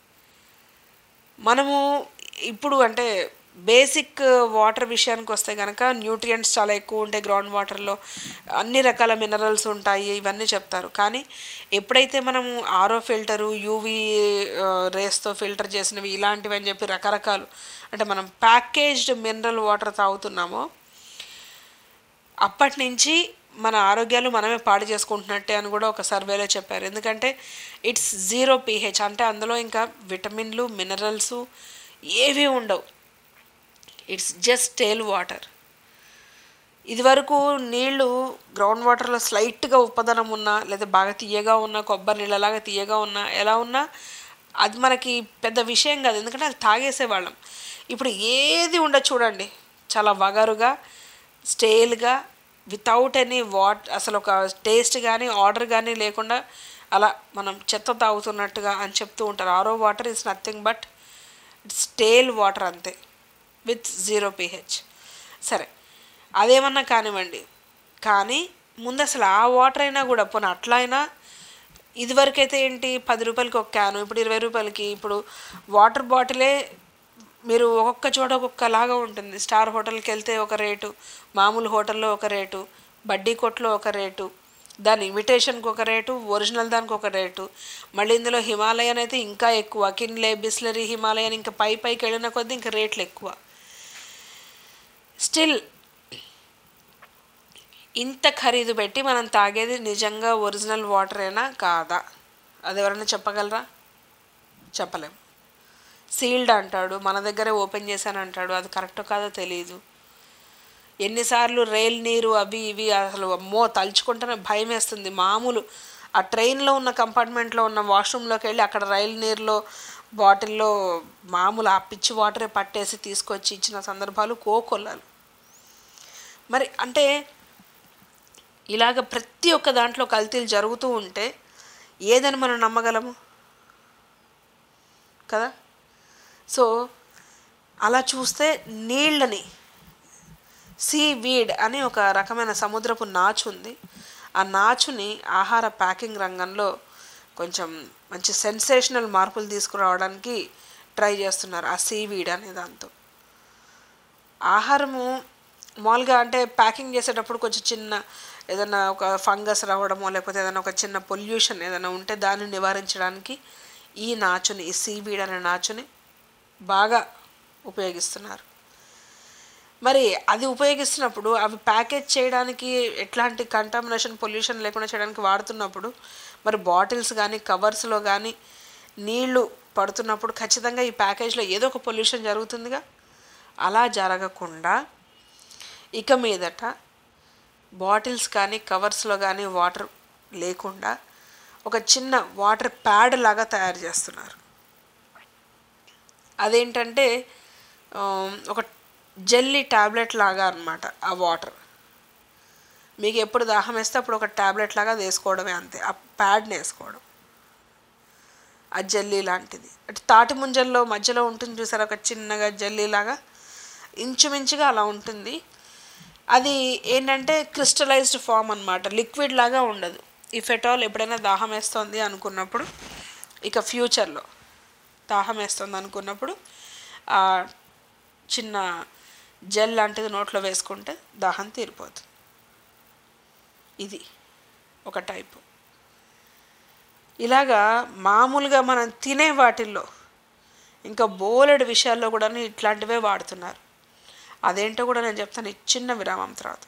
మనము ఇప్పుడు అంటే బేసిక్ వాటర్ విషయానికి వస్తే కనుక న్యూట్రియంట్స్ చాలా ఎక్కువ ఉంటాయి గ్రౌండ్ వాటర్లో, అన్ని రకాల మినరల్స్ ఉంటాయి, ఇవన్నీ చెప్తారు. కానీ ఎప్పుడైతే మనము ఆరో ఫిల్టరు, యూవీ రేస్తో ఫిల్టర్ చేసినవి ఇలాంటివి అని చెప్పి రకరకాలు అంటే మనం ప్యాకేజ్డ్ మినరల్ వాటర్ తాగుతున్నామో అప్పటి నుంచి మన ఆరోగ్యాలు మనమే పాడు చేసుకుంటున్నట్టే అని కూడా ఒక సర్వేలో చెప్పారు. ఎందుకంటే ఇట్స్ జీరో పీహెచ్, అంటే అందులో ఇంకా విటమిన్లు మినరల్స్ ఏవి ఉండవు. It's just stale water. ఇదివరకు నీళ్ళు గ్రౌండ్ వాటర్లో స్లైట్గా ఉప్పదనం ఉన్నా లేదా బాగా తీయగా ఉన్నా, కొబ్బరి నీళ్ళలాగా తీయగా ఉన్నా, ఎలా ఉన్నా అది మనకి పెద్ద విషయం కాదు, ఎందుకంటే అది తాగేసేవాళ్ళం. ఇప్పుడు ఏది ఉండదు చూడండి, చాలా వగరుగా స్టేల్గా వితౌట్ ఎనీ వాట్ అసలు ఒక టేస్ట్ కానీ ఆర్డర్ కానీ లేకుండా అలా మనం చెత్త తాగుతున్నట్టుగా అని చెప్తూ ఉంటారు. RO water is nothing but stale water అంతే, విత్ జీరో పీహెచ్. సరే, అదేమన్నా కానివ్వండి, కానీ ముందు అసలు ఆ వాటర్ అయినా కూడా పోనీ అట్లా అయినా ఇదివరకైతే ఏంటి పది రూపాయలకి ఒక క్యాను, ఇప్పుడు ఇరవై రూపాయలకి. ఇప్పుడు వాటర్ బాటిలే మీరు ఒక్కొక్క చోట ఒక్కొక్కలాగా ఉంటుంది. స్టార్ హోటల్కి వెళ్తే ఒక రేటు, మామూలు హోటల్లో ఒక రేటు, బడ్డీ కొట్లో ఒక రేటు, దాని ఇమిటేషన్కి ఒక రేటు, ఒరిజినల్ దానికి ఒక రేటు. మళ్ళీ ఇందులో హిమాలయన్ అయితే ఇంకా ఎక్కువ, కిన్లే, బిస్లరీ, హిమాలయన్ ఇంకా పై పైకి వెళ్ళిన కొద్దీ ఇంకా రేట్లు ఎక్కువ. స్టిల్ ఇంత ఖరీదు పెట్టి మనం తాగేది నిజంగా ఒరిజినల్ వాటరేనా కాదా? అది ఎవరైనా చెప్పగలరా? చెప్పలేం. సీల్డ్ అంటాడు, మన దగ్గరే ఓపెన్ చేశాను అంటాడు, అది కరెక్టో కాదో తెలియదు. ఎన్నిసార్లు రైల్ నీరు అవి ఇవి అసలు అమ్మో తలుచుకుంటేనే భయం వేస్తుంది. మామూలు ఆ ట్రైన్లో ఉన్న కంపార్ట్మెంట్లో ఉన్న వాష్రూమ్లోకి వెళ్ళి అక్కడ రైలు నీరులో బాటిల్లో మామూలు ఆ పిచ్చి వాటరే పట్టేసి తీసుకొచ్చి ఇచ్చిన సందర్భాలు కోకొల్లలు. మరి అంటే ఇలాగ ప్రతి ఒక్క దాంట్లో కల్తీలు జరుగుతూ ఉంటే ఏదని మనం నమ్మగలము కదా. సో అలా చూస్తే నీళ్ళని సీ వీడ్ అని ఒక రకమైన సముద్రపు నాచు ఉంది. ఆ నాచుని ఆహార ప్యాకింగ్ రంగంలో కొంచెం మంచి సెన్సేషనల్ మార్పులు తీసుకురావడానికి ట్రై చేస్తున్నారు. ఆ సీ వీడ్ అనే దాంతో ఆహారము మామూలుగా అంటే ప్యాకింగ్ చేసేటప్పుడు కొంచెం చిన్న ఏదైనా ఒక ఫంగస్ రావడమో లేకపోతే ఏదైనా ఒక చిన్న పొల్యూషన్ ఏదైనా ఉంటే దాన్ని నివారించడానికి ఈ నాచుని ఈ సీ వీడ్ అనే నాచుని బాగా ఉపయోగిస్తున్నారు. మరి అది ఉపయోగిస్తున్నప్పుడు అవి ప్యాకేజ్ చేయడానికి ఎట్లాంటి కంటామినేషన్ పొల్యూషన్ లేకుండా చేయడానికి వాడుతున్నప్పుడు మరి బాటిల్స్ కానీ కవర్స్లో కానీ నీళ్లు పడుతున్నప్పుడు ఖచ్చితంగా ఈ ప్యాకేజ్లో ఏదో ఒక పొల్యూషన్ జరుగుతుందిగా. అలా జరగకుండా ఇక మీదట బాటిల్స్ కానీ కవర్స్లో కానీ వాటర్ లేకుండా ఒక చిన్న వాటర్ ప్యాడ్ లాగా తయారు చేస్తున్నారు. అదేంటంటే ఒక జెల్లీ ట్యాబ్లెట్ లాగా అన్నమాట. ఆ వాటర్ మీకు ఎప్పుడు దాహం వేస్తే అప్పుడు ఒక ట్యాబ్లెట్ లాగా వేసుకోవడమే, అంతే. ఆ ప్యాడ్ని వేసుకోవడం, ఆ జెల్లీ లాంటిది. అంటే తాటి ముంజల్లో మధ్యలో ఉంటుంది చూసారు, ఒక చిన్నగా జెల్లీ లాగా, ఇంచుమించుగా అలా ఉంటుంది. అది ఏంటంటే క్రిస్టలైజ్డ్ ఫామ్ అన్నమాట, లిక్విడ్ లాగా ఉండదు. ఇఫ్ ఎట్ ఆల్ ఎప్పుడైనా దాహం వేస్తుంది అనుకున్నప్పుడు, ఇక ఫ్యూచర్లో దాహం వేస్తుంది అనుకున్నప్పుడు ఆ చిన్న జెల్ లాంటిది నోట్లో వేసుకుంటే దాహం తీరిపోతుంది. ఇది ఒక టైపు. ఇలాగా మామూలుగా మనం తినే వాటిల్లో ఇంకా బోలెడు విషయాల్లో కూడా ఇట్లాంటివే వాడుతున్నారు. అదేంటో కూడా నేను చెప్తాను ఈ చిన్న విరామం తర్వాత.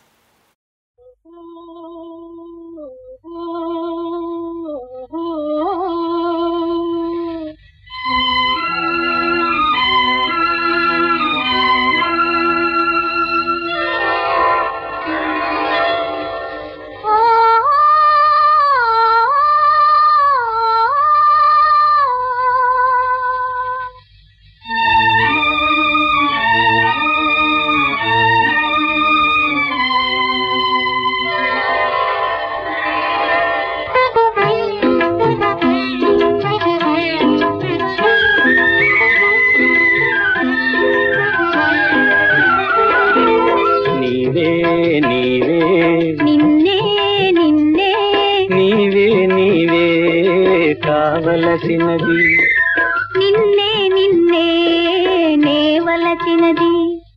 వలసినది నిన్నే నిన్నే నేవలసినది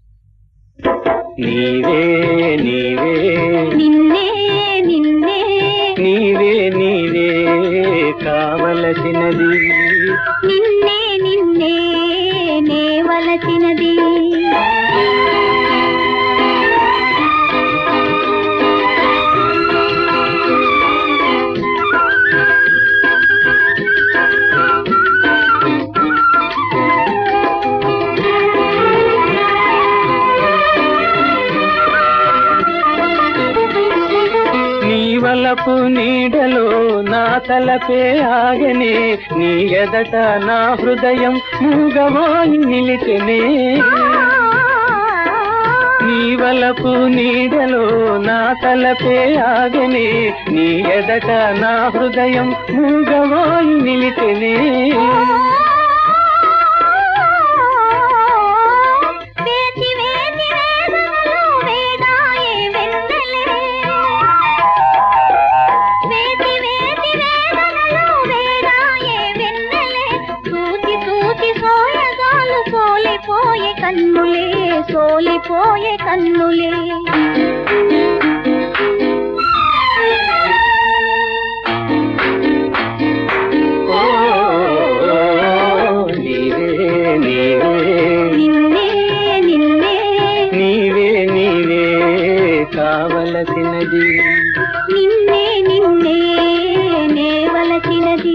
నీవే నీవే నిన్నే నిన్నే నీవే నీవే కావలసినది నిన్నే నిన్నే నేవలసినది వలపు నీడలో నా తలపే ఆగనే నీ ఎదట నా హృదయం మూగవాయి నిలిచెనే నీ వలపు నీడలో నా తలపే ఆగనే నీ ఎదట నా హృదయం మూగవాయి నిలిచెనే కన్నులే సోలిపోయే కన్నులే ఓ నీవే నీవే నిన్నే నిన్నే నీవే నీవే కావలసినది నిన్నే నిన్నే నేవలసినది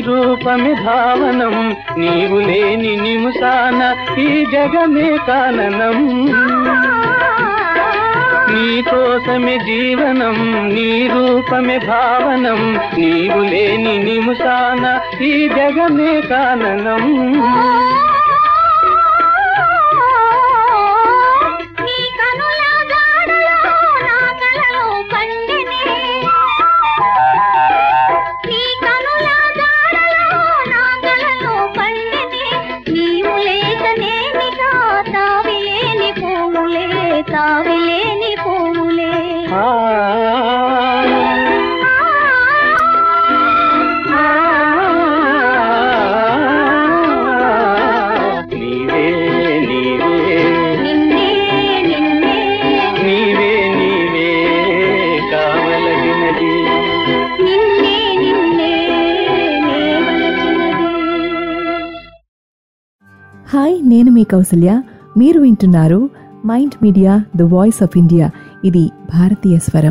రూపమే భావనం, నీవు లేని నిమిషాన ఈ జగమే కాననం. నీ కోసమే జీవనం, నీ రూపమే భావనం, నీవు లేని నిమిషాన ఈ జగమే కాననం. తావిలేని పూలే నీవే నీవే నిన్నే నిన్నే నీవే నీవే కావలసినది, నిన్నే నిన్నే నేవలసినది. హాయ్, నేను మీ కౌసల్య. మీరు వింటున్నారు mind media the voice of India. ఇది భారతీయ స్వరం.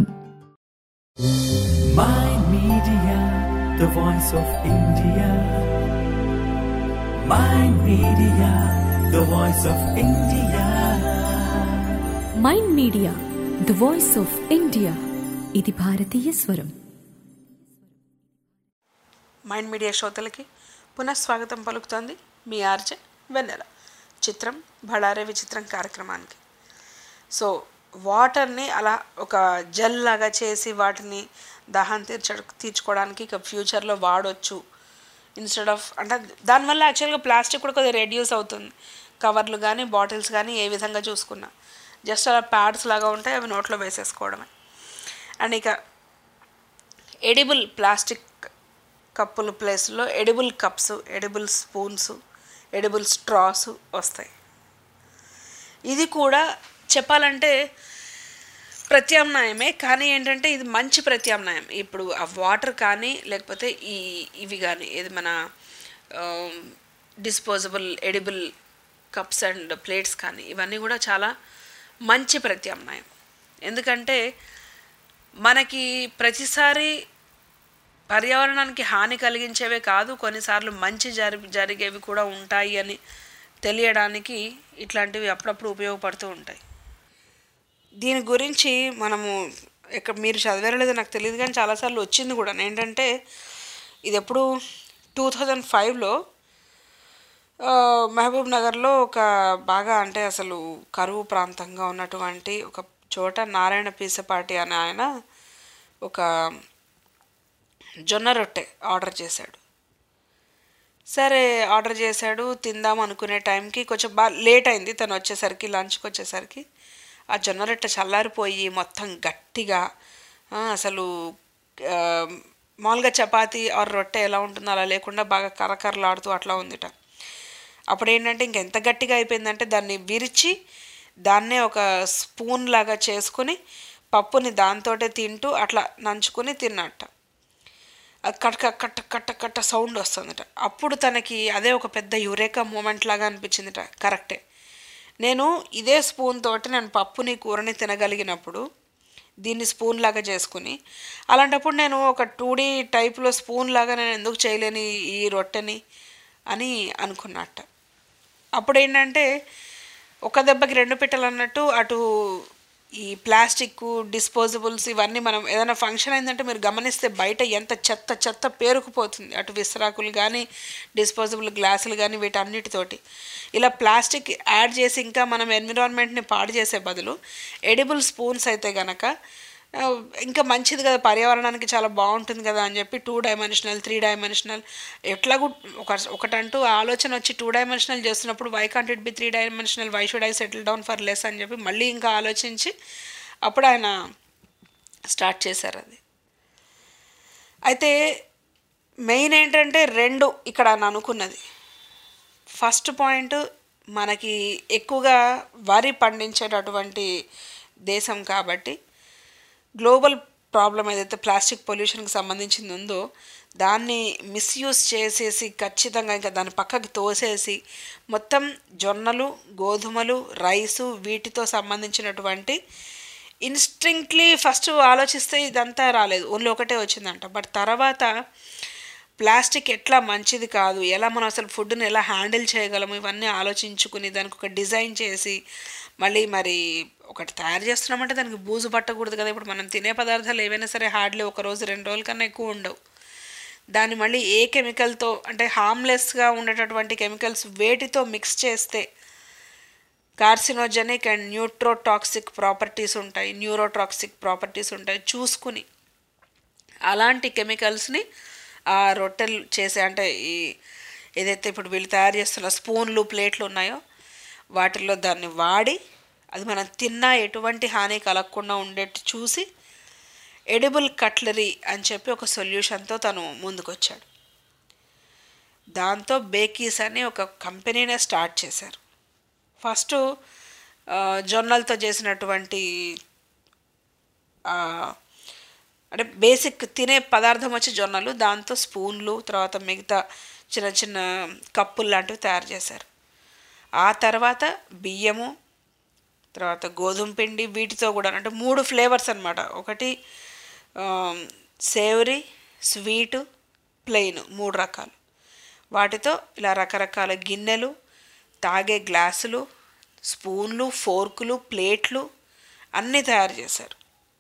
Mind Media, the voice of India. Mind Media, the voice of India. Mind media the voice of India. ఇది భారతీయ స్వరం. మైండ్ మీడియా శ్రోతలకి పునఃస్వాగతం పలుకుతోంది మీ ఆర్జే వెన్నెల. చిత్రం బళారే విచిత్రం కార్యక్రమానికి. సో వాటర్ని అలా ఒక జెల్ లాగా చేసి వాటిని దాహం తీర్చ తీర్చుకోవడానికి ఇక ఫ్యూచర్లో వాడవచ్చు ఇన్స్టెడ్ ఆఫ్, అంటే దానివల్ల యాక్చువల్గా ప్లాస్టిక్ కూడా కొద్దిగా రెడ్యూస్ అవుతుంది. కవర్లు కానీ బాటిల్స్ కానీ ఏ విధంగా చూసుకున్నా జస్ట్ అలా ప్యాడ్స్ లాగా ఉంటాయి, అవి నోట్లో వేసేసుకోవడమే. అండ్ ఇక ఎడిబుల్ ప్లాస్టిక్ కప్పుల ప్లేస్లో edible cups, edible spoons, edible straws వస్తాయి. ఇది కూడా చెప్పాలంటే ప్రత్యామ్నాయమే, కానీ ఏంటంటే ఇది మంచి ప్రత్యామ్నాయం. ఇప్పుడు ఆ వాటర్ కానీ లేకపోతే ఈ ఇవి కానీ ఏది మన disposable edible cups and plates కానీ ఇవన్నీ కూడా చాలా మంచి ప్రత్యామ్నాయం. ఎందుకంటే మనకి ప్రతిసారి పర్యావరణానికి హాని కలిగించేవే కాదు, కొన్నిసార్లు మంచి జరి జరిగేవి కూడా ఉంటాయి అని తెలియడానికి ఇట్లాంటివి అప్పుడప్పుడు ఉపయోగపడుతూ ఉంటాయి. దీని గురించి మనము ఎక్కడ మీరు చదివారో నాకు తెలియదు, కానీ చాలాసార్లు వచ్చింది కూడా. ఏంటంటే ఇది ఎప్పుడు టూ థౌజండ్ ఫైవ్లో మహబూబ్ నగర్లో ఒక బాగా అంటే అసలు కరువు ప్రాంతంగా ఉన్నటువంటి ఒక చోట నారాయణ పీసపాటి అనే ఆయన ఒక జొన్న రొట్టె ఆర్డర్ చేశాడు. సరే ఆర్డర్ చేశాడు, తిందాం అనుకునే టైంకి కొంచెం బాగా లేట్ అయింది. తను వచ్చేసరికి లంచ్కి వచ్చేసరికి ఆ జొన్న రొట్టె చల్లారిపోయి మొత్తం గట్టిగా అసలు మామూలుగా చపాతీ ఆర్ రొట్టె ఎలా ఉంటుందో అలా లేకుండా బాగా కరకరలాడుతూ అట్లా ఉందిట. అప్పుడు ఏంటంటే ఇంకెంత గట్టిగా అయిపోయిందంటే దాన్ని విరిచి దాన్నే ఒక స్పూన్ లాగా చేసుకుని పప్పుని దాంతోటే తింటూ అట్లా నంచుకుని తిన్నట్ట. అది కట్ట కట్ట కట్ట కట్ట సౌండ్ వస్తుందట. అప్పుడు తనకి అదే ఒక పెద్ద యురేకా మూమెంట్ లాగా అనిపించిందిట. కరెక్టే, నేను ఇదే స్పూన్ తోటి నేను పప్పుని కూరని తినగలిగినప్పుడు దీన్ని స్పూన్ లాగా చేసుకుని, అలాంటప్పుడు నేను ఒక టూ డీ టైప్లో స్పూన్ లాగా నేను ఎందుకు చేయలేని ఈ రొట్టెని అని అనుకున్నట్ట. అప్పుడు ఏంటంటే ఒక దెబ్బకి రెండు పిట్టలు అన్నట్టు అటు ఈ ప్లాస్టిక్ డిస్పోజబుల్స్ ఇవన్నీ మనం ఏదైనా ఫంక్షన్ అయిందంటే మీరు గమనిస్తే బయట ఎంత చెత్త చెత్త పేరుకుపోతుంది. అటు విస్తరాకులు కానీ డిస్పోజబుల్ గ్లాసులు కానీ వీటన్నిటితోటి ఇలా ప్లాస్టిక్ యాడ్ చేసి ఇంకా మనం ఎన్విరాన్మెంట్ని పాడు చేసే బదులు ఎడిబుల్ స్పూన్స్ అయితే గనక ఇంకా మంచిది కదా, పర్యావరణానికి చాలా బాగుంటుంది కదా అని చెప్పి టూ డైమెన్షనల్ త్రీ డైమెన్షనల్ ఎట్లాగూ ఒక ఒకటంటూ ఆలోచన వచ్చి టూ డైమెన్షనల్ చేస్తున్నప్పుడు why can't it be three dimensional, why should I settle down for less అని చెప్పి మళ్ళీ ఇంకా ఆలోచించి అప్పుడు ఆయన స్టార్ట్ చేశారు అది. అయితే మెయిన్ ఏంటంటే రెండు ఇక్కడ అని అనుకున్నది. ఫస్ట్ పాయింట్, మనకి ఎక్కువగా వరి పండించేటటువంటి దేశం కాబట్టి గ్లోబల్ ప్రాబ్లం ఏదైతే ప్లాస్టిక్ పొల్యూషన్కి సంబంధించింది ఉందో దాన్ని మిస్యూజ్ చేసేసి ఖచ్చితంగా ఇంకా దాన్ని పక్కకి తోసేసి మొత్తం జొన్నలు, గోధుమలు, రైసు వీటితో సంబంధించినటువంటి ఇన్స్టింక్ట్లీ ఫస్ట్ ఆలోచిస్తే ఇదంతా రాలేదు, ఓన్లీ ఒకటే వచ్చిందంట. బట్ తర్వాత ప్లాస్టిక్ ఎట్లా మంచిది కాదు, ఎలా మనం అసలు ఫుడ్ని ఎలా హ్యాండిల్ చేయగలము, ఇవన్నీ ఆలోచించుకుని దానికి ఒక డిజైన్ చేసి మళ్ళీ మరి ఒకటి తయారు చేస్తున్నామంటే దానికి బూజు పట్టకూడదు కదా. ఇప్పుడు మనం తినే పదార్థాలు ఏవైనా సరే హార్డ్లీ ఒక రోజు రెండు రోజుల కన్నా ఎక్కువ ఉండవు. దాన్ని మళ్ళీ ఏ కెమికల్తో అంటే హార్మ్లెస్గా ఉండేటటువంటి కెమికల్స్ వేటితో మిక్స్ చేస్తే కార్సినోజెనిక్ అండ్ న్యూట్రోటాక్సిక్ ప్రాపర్టీస్ ఉంటాయి, న్యూరోటాక్సిక్ ప్రాపర్టీస్ ఉంటాయి చూసుకుని అలాంటి కెమికల్స్ని ఆ రొట్టెలు చేసే అంటే ఈ ఏదైతే ఇప్పుడు వీళ్ళు తయారు చేస్తున్న స్పూన్లు ప్లేట్లు ఉన్నాయో వాటిల్లో దాన్ని వాడి అది మనం తిన్నా ఎటువంటి హాని కలగకుండా ఉండేట్టు చూసి ఎడిబుల్ కట్లరీ అని చెప్పి ఒక సొల్యూషన్తో తను ముందుకొచ్చాడు. దాంతో బేకీస్ అని ఒక కంపెనీనే స్టార్ట్ చేశారు. ఫస్ట్ జొన్నలతో చేసినటువంటి అంటే బేసిక్ తినే పదార్థం వచ్చి జొన్నలు, దాంతో స్పూన్లు, తర్వాత మిగతా చిన్న చిన్న కప్పులు లాంటివి తయారు చేశారు. ఆ తర్వాత బియ్యము, తర్వాత గోధుమ పిండి, వీటితో కూడా అంటే మూడు ఫ్లేవర్స్ అన్నమాట. ఒకటి సేవరీ, స్వీటు, ప్లెయిన్, మూడు రకాలు. వాటితో ఇలా రకరకాల గిన్నెలు, తాగే గ్లాసులు, స్పూన్లు, ఫోర్కులు, ప్లేట్లు అన్నీ తయారు చేశారు.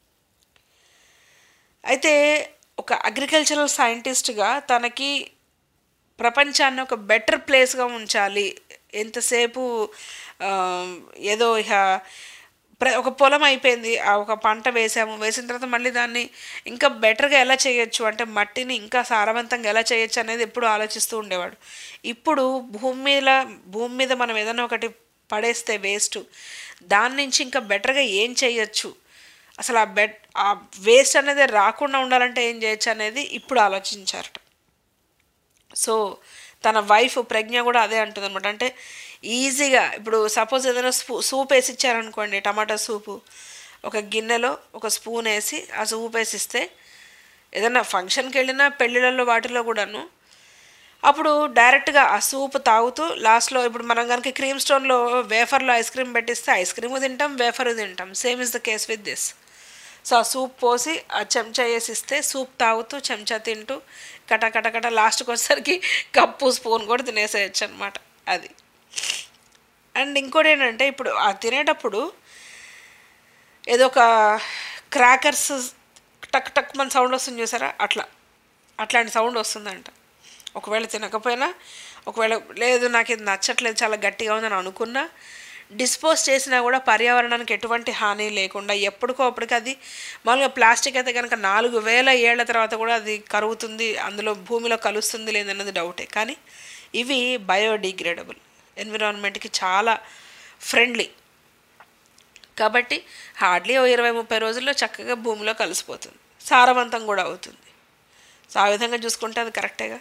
అయితే ఒక అగ్రికల్చరల్ సైంటిస్ట్గా తనకి ప్రపంచాన్ని ఒక బెటర్ ప్లేస్గా ఉంచాలి, ఎంతసేపు ఏదో ఇక ప్ర ఒక పొలం అయిపోయింది, ఆ ఒక పంట వేసాము, వేసిన తర్వాత మళ్ళీ దాన్ని ఇంకా బెటర్గా ఎలా చేయొచ్చు అంటే మట్టిని ఇంకా సారవంతంగా ఎలా చేయొచ్చు అనేది ఎప్పుడు ఆలోచిస్తూ ఉండేవాడు. ఇప్పుడు భూమి మీద భూమి మీద మనం ఏదైనా ఒకటి పడేస్తే వేస్ట్, దాని నుంచి ఇంకా బెటర్గా ఏం చేయొచ్చు, అసలు ఆ బెట్ ఆ వేస్ట్ అనేది రాకుండా ఉండాలంటే ఏం చేయొచ్చు అనేది ఇప్పుడు ఆలోచించారట. సో తన వైఫ్ ప్రజ్ఞ కూడా అదే అంటుంది అనమాట. అంటే ఈజీగా ఇప్పుడు సపోజ్ ఏదైనా స్పూ సూప్ వేసి ఇచ్చారనుకోండి, టమాటా సూపు, ఒక గిన్నెలో ఒక స్పూన్ వేసి ఆ సూప్ వేసి ఇస్తే ఏదైనా ఫంక్షన్కి వెళ్ళినా పెళ్ళిళ్ళల్లో వాటిలో కూడాను అప్పుడు డైరెక్ట్గా ఆ సూప్ తాగుతూ లాస్ట్లో ఇప్పుడు మనం కనుక క్రీమ్ స్టోన్లో వేఫర్లో ఐస్ క్రీమ్ పెట్టిస్తే ఐస్ క్రీము తింటాం, వేఫర్ తింటాం. Same is the case with this. So ఆ సూప్ పోసి ఆ చెంచా వేసి ఇస్తే సూప్ తాగుతూ చెంచా తింటూ కట కట కట లాస్ట్కి వచ్చేసరికి కప్పు స్పూన్ కూడా తినేసేయచ్చు అనమాట అది. అండ్ ఇంకోటి ఏంటంటే ఇప్పుడు ఆ తినేటప్పుడు ఏదో ఒక క్రాకర్స్ టక్ టక్ మన సౌండ్ వస్తుంది చూసారా, అట్లా అట్లాంటి సౌండ్ వస్తుందంట. ఒకవేళ తినకపోయినా, ఒకవేళ లేదు నాకు ఇది నచ్చట్లేదు చాలా గట్టిగా ఉందని అనుకున్నా, డిస్పోజ్ చేసినా కూడా పర్యావరణానికి ఎటువంటి హాని లేకుండా ఎప్పటికో అప్పటికి అది మామూలుగా ప్లాస్టిక్ అయితే కనుక నాలుగు వేల ఏళ్ల తర్వాత కూడా అది కరుగుతుంది, అందులో భూమిలో కలుస్తుంది లేదన్నది డౌటే. కానీ ఇవి బయోడిగ్రేడబుల్, ఎన్విరాన్మెంట్కి చాలా ఫ్రెండ్లీ కాబట్టి హార్డ్లీ ఓ ఇరవై ముప్పై రోజుల్లో చక్కగా భూమిలో కలిసిపోతుంది, సారవంతం కూడా అవుతుంది. సో ఆ విధంగా చూసుకుంటే అది కరెక్టేగా.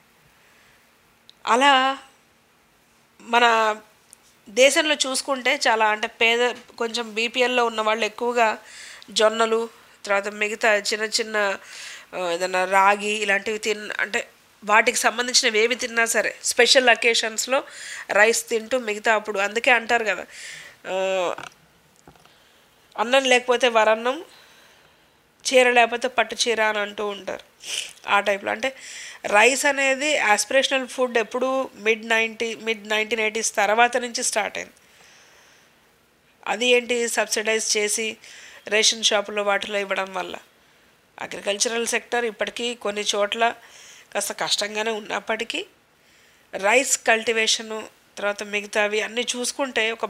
అలా మన దేశంలో చూసుకుంటే చాలా అంటే పేద కొంచెం బీపీఎల్లో ఉన్న వాళ్ళు ఎక్కువగా జొన్నలు, తర్వాత మిగతా చిన్న చిన్న ఏదైనా రాగి ఇలాంటివి తిన్న అంటే వాటికి సంబంధించినవి ఏవి తిన్నా సరే స్పెషల్ అకేషన్స్లో రైస్ తింటూ మిగతా అప్పుడు అందుకే అంటారు కదా అన్నం లేకపోతే వరన్నం, చీర లేకపోతే పట్టు చీర అని అంటూ ఉంటారు. ఆ టైప్లో అంటే రైస్ అనేది ఆస్పిరేషనల్ ఫుడ్ ఎప్పుడు mid ninety mid nineteen eighties తర్వాత నుంచి స్టార్ట్ అయింది. అది ఏంటి సబ్సిడైజ్ చేసి రేషన్ షాపులో వాటిలో ఇవ్వడం వల్ల. అగ్రికల్చరల్ సెక్టర్ ఇప్పటికీ కొన్ని చోట్ల కాస్త కష్టంగానే ఉన్నప్పటికీ రైస్ కల్టివేషను తర్వాత మిగతావి అన్నీ చూసుకుంటే ఒక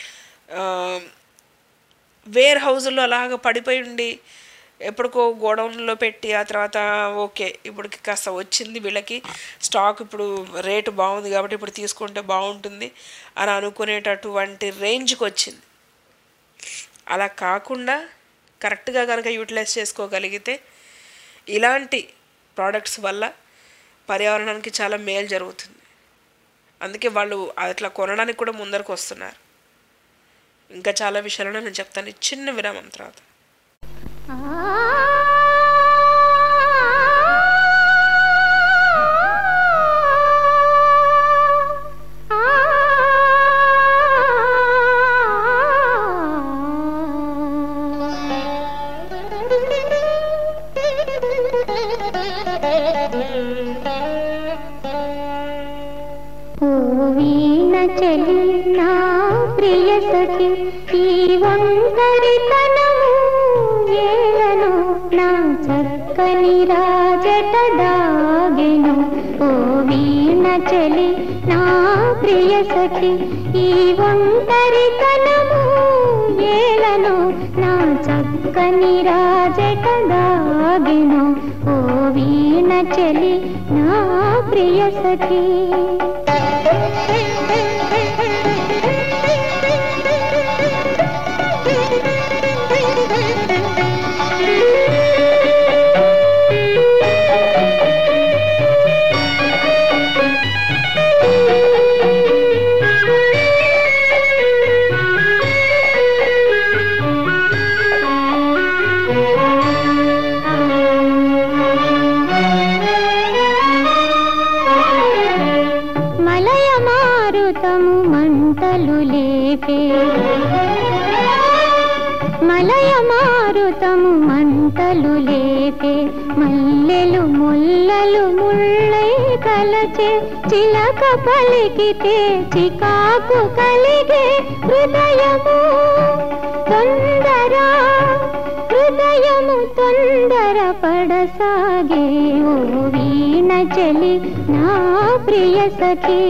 వేర్ హౌజుల్లో అలాగ పడిపోయి ఉండి ఎప్పటికో గోడౌన్లో పెట్టి ఆ తర్వాత ఓకే ఇప్పటికి కాస్త వచ్చింది వీళ్ళకి స్టాక్, ఇప్పుడు రేటు బాగుంది కాబట్టి ఇప్పుడు తీసుకుంటే బాగుంటుంది అని అనుకునేటటువంటి రేంజ్కి వచ్చింది. అలా కాకుండా కరెక్ట్గా కనుక యూటిలైజ్ చేసుకోగలిగితే ఇలాంటి ప్రోడక్ట్స్ వల్ల పర్యావరణానికి చాలా మేలు జరుగుతుంది. అందుకే వాళ్ళు అట్లా కొనడానికి కూడా ముందరకు వస్తున్నారు. ఇంకా చాలా విషయాలను నేను చెప్తాను చిన్న విరామం తర్వాత. Thank you. వీణ చెలి నా ప్రియ సఖి ఈ ఒంటరితనము ఏలను నా చక్కని రాజట దాగెను ఓ వీణ చెలి నా ప్రియ సఖి ఈ ఒంటరితనము ఏలను నా చక్కని రాజట దాగెను ఓ వీణ చెలి నా ప్రియ సఖి మంటలు లేపే మలయ మారుతము మంటలు లేపే మల్లెలు ముల్లలు ముళ్ళై కలచే చిలక పలికితే చికాకు కలిగే హృదయము తొందర హృదయము తొందర పడసాగే ఓ వీణ చెలి నా ప్రియ సఖి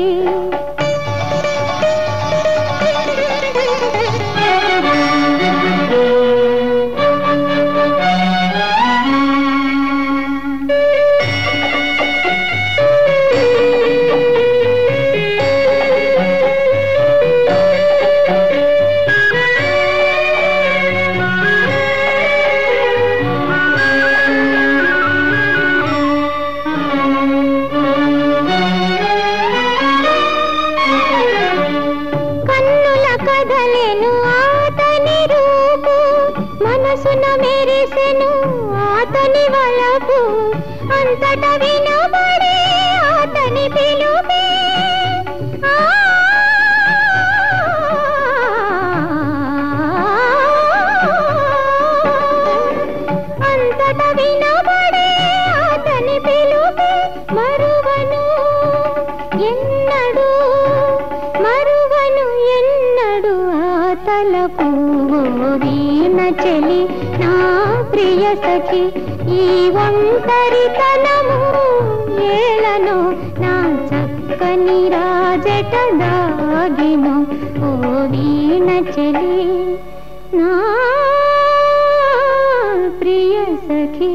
మనసున మెరిసెను ఆతని వలపు అంతట వినబడే ఆతని పిలుపే అంతట వినబడే ఆతని పిలుపే మరువను ఎన్నడు మరువను ఎన్నడు ఆ తలపు వీణ చెలి నా ప్రియ సఖి ఈ ఒంటరితనము ఏలను నా చక్కని రాజట దాగిను ఓ వీణ చెలి నా ప్రియ సఖి.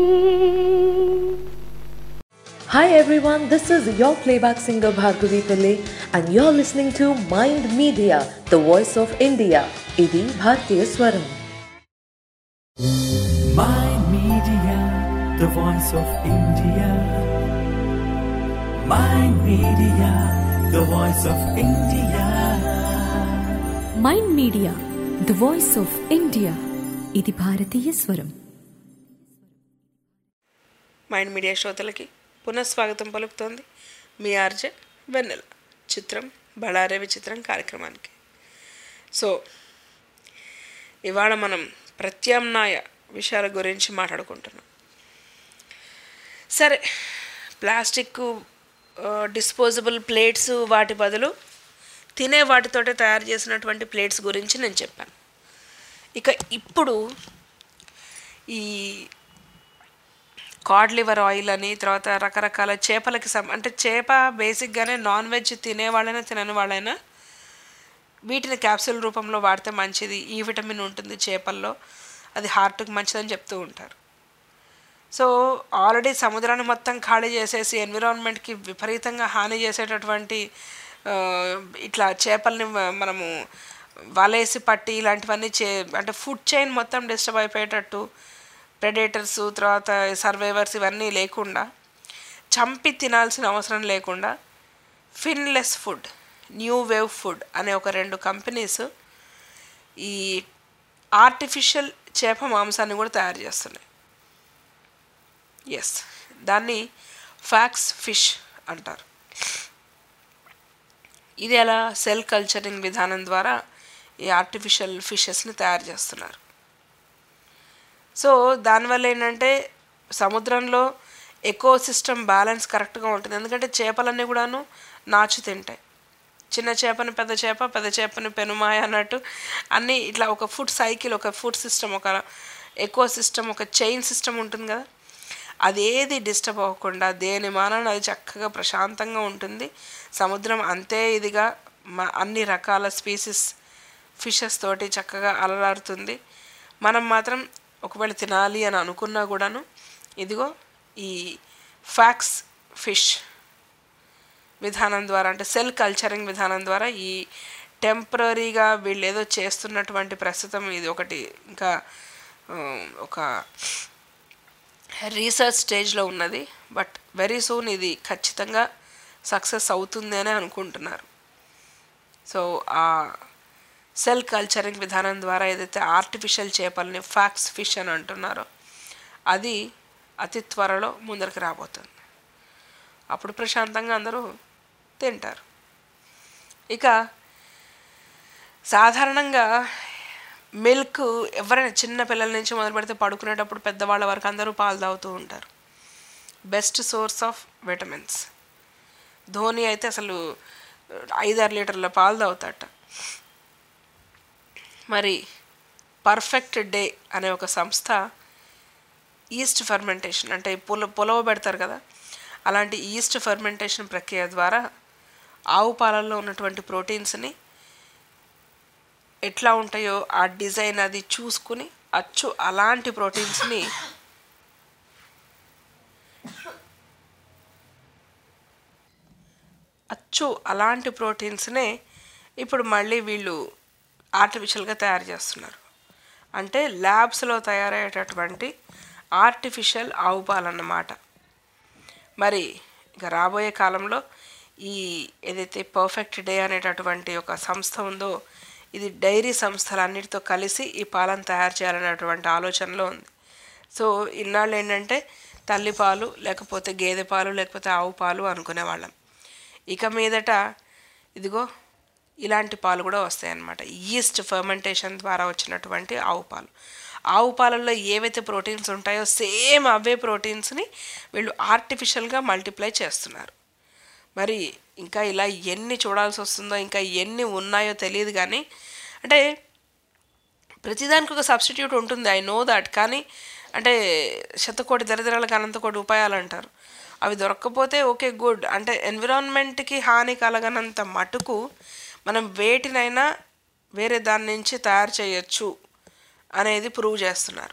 Hi everyone, this is your playback singer Bhargavi Pillai and you're listening to Mind Media, the voice of India. Idi Bharatiya Swaram. Mind Media, the voice of India. Mind Media, the voice of India. Mind media the voice of India ఇది భారతీయ స్వరం. Mind media శ్రోతలకి పునఃస్వాగతం పలుకుతోంది మీ RJ వెన్నెల. చిత్రం బళారే విచిత్రం కార్యక్రమానికి. So ఇవాళ మనం ప్రత్యామ్నాయ విషయాల గురించి మాట్లాడుకుంటున్నాం. సరే, ప్లాస్టిక్ డిస్పోజబుల్ ప్లేట్స్ వాటి బదులు తినే వాటితోటే తయారు చేసినటువంటి ప్లేట్స్ గురించి నేను చెప్పాను. ఇక ఇప్పుడు ఈ కాడ్ లివర్ ఆయిల్ అని, తర్వాత రకరకాల చేపలకి సం అంటే చేప బేసిక్గానే నాన్ వెజ్ తినేవాళ్ళైనా తినని వాళ్ళైనా వీటిని క్యాప్సూల్ రూపంలో వాడితే మంచిది, ఈ విటమిన్ ఉంటుంది చేపల్లో, అది హార్ట్కి మంచిదని చెప్తూ ఉంటారు. సో ఆల్రెడీ సముద్రాన్ని మొత్తం ఖాళీ చేసేసి ఎన్విరాన్మెంట్కి విపరీతంగా హాని చేసేటటువంటి ఇట్లా చేపల్ని మనము వలేసి పట్టి ఇలాంటివన్నీ చే అంటే ఫుడ్ చైన్ మొత్తం డిస్టర్బ్ అయిపోయేటట్టు ప్రెడేటర్స్ తర్వాత సర్వైవర్స్ ఇవన్నీ లేకుండా చంపి తినాల్సిన అవసరం లేకుండా finless food, new wave food అనే ఒక రెండు కంపెనీస్ ఈ ఆర్టిఫిషియల్ చేప మాంసాన్ని కూడా తయారు చేస్తున్నాయి. ఎస్, దాన్ని ఫ్యాక్స్ ఫిష్ అంటారు. ఇది ఎలా సెల్ కల్చరింగ్ విధానం ద్వారా ఈ ఆర్టిఫిషియల్ ఫిషెస్ని తయారు చేస్తున్నారు. సో దానివల్ల ఏంటంటే సముద్రంలో ఎకో సిస్టమ్ బ్యాలెన్స్ కరెక్ట్గా ఉంటుంది. ఎందుకంటే చేపలన్నీ కూడాను నాచు తింటాయి. చిన్న చేపని పెద్ద చేప, పెద్ద చేపని పెనుమాయ అన్నట్టు అన్నీ ఇట్లా ఒక ఫుడ్ సైకిల్, ఒక ఫుడ్ సిస్టమ్, ఒక ఎకో సిస్టమ్, ఒక చైన్ సిస్టమ్ ఉంటుంది కదా, అది ఏది డిస్టర్బ్ అవ్వకుండా దేని మానాన అది చక్కగా ప్రశాంతంగా ఉంటుంది. సముద్రం అంతే ఇదిగా అన్ని రకాల స్పీసీస్ ఫిషెస్ తోటి చక్కగా అలలాడుతుంది. మనం మాత్రం ఒకవేళ తినాలి అని అనుకున్నా కూడాను ఇదిగో ఈ ఫ్యాక్స్ ఫిష్ విధానం ద్వారా, అంటే సెల్ కల్చరింగ్ విధానం ద్వారా ఈ టెంపరీగా వీళ్ళు ఏదో చేస్తున్నటువంటి ప్రస్తుతం ఇది ఒకటి ఇంకా ఒక రీసెర్చ్ స్టేజ్లో ఉన్నది. బట్ వెరీ సూన్ ఇది ఖచ్చితంగా సక్సెస్ అవుతుంది అని అనుకుంటున్నారు. సో ఆ సెల్ కల్చరింగ్ విధానం ద్వారా ఏదైతే ఆర్టిఫిషియల్ చేపల్ని ఫ్యాక్స్ ఫిష్ అని అంటున్నారో అది అతి త్వరలో ముందరికి రాబోతుంది. అప్పుడు ప్రశాంతంగా అందరూ తింటారు. ఇక సాధారణంగా మిల్క్ ఎవరైనా చిన్న పిల్లల నుంచి మొదలు పెడితే పడుకునేటప్పుడు పెద్దవాళ్ళ వరకు అందరూ పాలు తాగుతూ ఉంటారు. Best source of vitamins. Dhoni అయితే అసలు ఐదారు లీటర్ల పాలు తాగుతాట. మరి పర్ఫెక్ట్ డే అనే ఒక సంస్థ ఈస్ట్ ఫర్మెంటేషన్, అంటే పుల పులవ పెడతారు కదా, అలాంటి ఈస్ట్ ఫర్మెంటేషన్ ప్రక్రియ ద్వారా ఆవు పాలల్లో ఉన్నటువంటి ప్రోటీన్స్ని ఎట్లా ఉంటాయో ఆ డిజైన్ అది చూసుకుని అచ్చు అలాంటి ప్రోటీన్స్ని అచ్చు అలాంటి ప్రోటీన్స్నే ఇప్పుడు మళ్ళీ వీళ్ళు ఆర్టిఫిషియల్గా తయారు చేస్తున్నారు. అంటే ల్యాబ్స్లో తయారయ్యేటటువంటి ఆర్టిఫిషియల్ ఆవు పాలు అన్నమాట. మరి ఇక రాబోయే కాలంలో ఈ ఏదైతే పర్ఫెక్ట్ డే అనేటటువంటి ఒక సంస్థ ఉందో ఇది డైరీ సంస్థలన్నిటితో కలిసి ఈ పాలను తయారు చేయాలనేటువంటి ఆలోచనలో ఉంది. సో ఇన్నాళ్ళు ఏంటంటే తల్లి పాలు లేకపోతే గేదె పాలు లేకపోతే ఆవు పాలు అనుకునేవాళ్ళం. ఇక మీదట ఇదిగో ఇలాంటి పాలు కూడా వస్తాయన్నమాట. ఈస్ట్ ఫర్మెంటేషన్ ద్వారా వచ్చినటువంటి ఆవు పాలు. ఆవు పాలల్లో ఏవైతే ప్రోటీన్స్ ఉంటాయో సేమ్ అవే ప్రోటీన్స్ని వీళ్ళు ఆర్టిఫిషియల్గా మల్టిప్లై చేస్తున్నారు. మరి ఇంకా ఇలా ఎన్ని చూడాల్సి వస్తుందో, ఇంకా ఎన్ని ఉన్నాయో తెలియదు. కానీ అంటే ప్రతిదానికి ఒక సబ్స్టిట్యూట్ ఉంటుంది, ఐ నో దాట్. కానీ అంటే శతకోటి దరిద్రాలకు అనంతకోటి ఉపాయాలు అంటారు. అవి దొరక్కపోతే ఓకే గుడ్. అంటే ఎన్విరాన్మెంట్కి హాని కలగనంత మటుకు మనం వేటినైనా వేరే దాని నుంచి తయారు చేయొచ్చు అనేది ప్రూవ్ చేస్తున్నారు.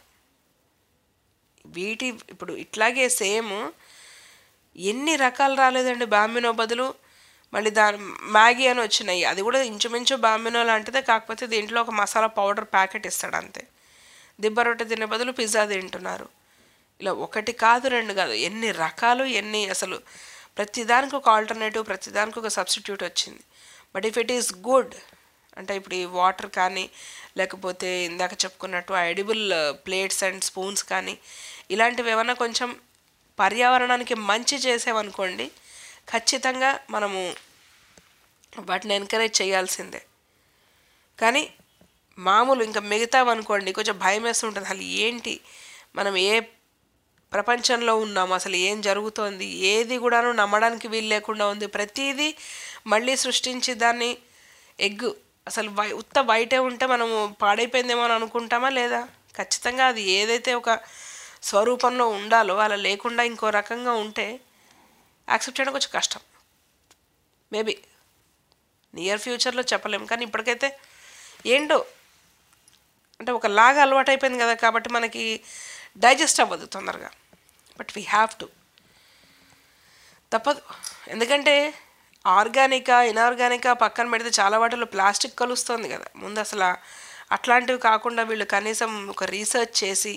వీటి ఇప్పుడు ఇట్లాగే సేమ్ ఎన్ని రకాలు రాలేదండి. బాంబినో బదులు మళ్ళీ దాని మ్యాగీ అని వచ్చినాయి. అది కూడా ఇంచుమించు బాంబినో లాంటిదే, కాకపోతే దీంట్లో ఒక మసాలా పౌడర్ ప్యాకెట్ ఇస్తాడు అంతే. దిబ్బ రొట్టె తినే బదులు పిజ్జా తింటున్నారు. ఇలా ఒకటి కాదు రెండు కాదు ఎన్ని రకాలు, ఎన్ని అసలు ప్రతిదానికి ఒక ఆల్టర్నేటివ్, ప్రతిదానికి ఒక సబ్స్టిట్యూట్ వచ్చింది. But if it is good అంటే ఇప్పుడు ఈ వాటర్ కానీ లేకపోతే ఇందాక చెప్పుకున్నట్టు ఎడిబుల్ ప్లేట్స్ అండ్ స్పూన్స్ కానీ ఇలాంటివి ఏమన్నా కొంచెం పర్యావరణానికి మంచి చేసామనుకోండి, ఖచ్చితంగా మనము వాటిని ఎంకరేజ్ చేయాల్సిందే. కానీ మామూలు ఇంకా మిగతావనుకోండి కొంచెం భయం వేస్తుంటుంది. అసలు ఏంటి మనం ఏ ప్రపంచంలో ఉన్నాము, అసలు ఏం జరుగుతోంది, ఏది కూడాను నమ్మడానికి వీలు లేకుండా ఉంది. ప్రతిదీ మళ్ళీ సృష్టించి దాన్ని ఎగ్ అసలు వై ఉత్త బయటే ఉంటే మనము పాడైపోయిందేమో అని అనుకుంటామా లేదా? ఖచ్చితంగా అది ఏదైతే ఒక స్వరూపంలో ఉండాలో అలా లేకుండా ఇంకో రకంగా ఉంటే యాక్సెప్ట్ చేయడం కొంచెం కష్టం. మేబీ నియర్ ఫ్యూచర్లో చెప్పలేము. కానీ ఇప్పటికైతే ఏంటో అంటే ఒకలాగా అలవాటు అయిపోయింది కదా, కాబట్టి మనకి డైజెస్ట్ అవ్వదు తొందరగా. బట్ వీ హ్యావ్ టు, తప్పదు. ఎందుకంటే ఆర్గానికా ఇన్ఆర్గానికా పక్కన పెడితే చాలా వాటిలో ప్లాస్టిక్ కలుస్తుంది కదా. ముందు అసలు అట్లాంటివి కాకుండా వీళ్ళు కనీసం ఒక రీసెర్చ్ చేసి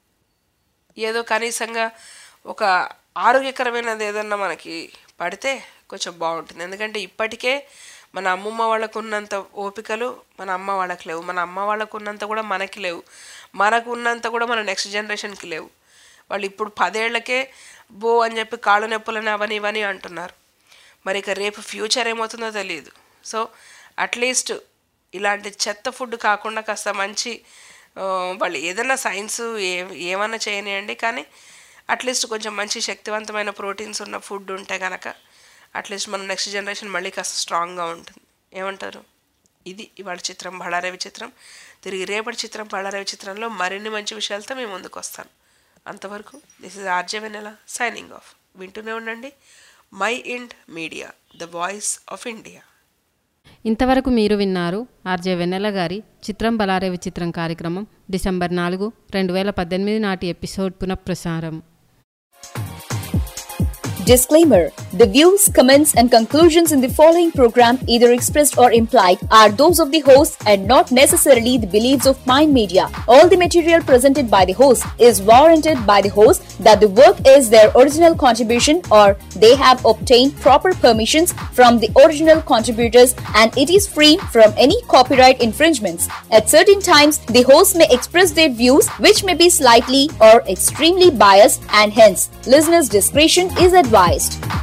ఏదో కనీసంగా ఒక ఆరోగ్యకరమైనది ఏదన్నా మనకి పడితే కొంచెం బాగుంటుంది. ఎందుకంటే ఇప్పటికే మన అమ్మమ్మ వాళ్ళకు ఉన్నంత ఓపికలు మన అమ్మ వాళ్ళకి లేవు, మన అమ్మ వాళ్ళకు ఉన్నంత కూడా మనకి లేవు, మనకు ఉన్నంత కూడా మన నెక్స్ట్ జనరేషన్కి లేవు. వాళ్ళు ఇప్పుడు పదేళ్లకే బో అని చెప్పి కాళ్ళు నొప్పులని అవని ఇవని అంటున్నారు. మరి ఇక రేపు ఫ్యూచర్ ఏమవుతుందో తెలియదు. సో అట్లీస్ట్ ఇలాంటి చెత్త ఫుడ్ కాకుండా కాస్త మంచి వాళ్ళు ఏదైనా సైన్స్ ఏ ఏమన్నా చేయనియండి, కానీ అట్లీస్ట్ కొంచెం మంచి శక్తివంతమైన ప్రోటీన్స్ ఉన్న ఫుడ్ ఉంటే కనుక అట్లీస్ట్ మన నెక్స్ట్ జనరేషన్ మళ్ళీ కాస్త స్ట్రాంగ్గా ఉంటుంది. ఏమంటారు? ఇది ఇవాళ చిత్రం బళారే విచిత్రం. తిరిగి రేపటి చిత్రం బళారే విచిత్రంలో మరిన్ని మంచి విషయాలతో మేము ముందుకు వస్తాను. అంతవరకు this is RJ Vennela signing off. వింటూనే ఉండండి mind media, the voice of India. ఇంతవరకు మీరు విన్నారు ఆర్జే వెన్నెల గారి చిత్రం బలారే విచిత్రం కార్యక్రమం డిసెంబర్ నాలుగు రెండు వేల పద్దెనిమిది నాటి ఎపిసోడ్ పునఃప్రసారం. Disclaimer: the views, comments and conclusions in the following program, either expressed or implied, are those of the host and not necessarily the beliefs of Mind Media. All the material presented by the host is warranted by the host that the work is their original contribution or they have obtained proper permissions from the original contributors and it is free from any copyright infringements. At certain times, the host may express their views which may be slightly or extremely biased and hence listeners' discretion is advised.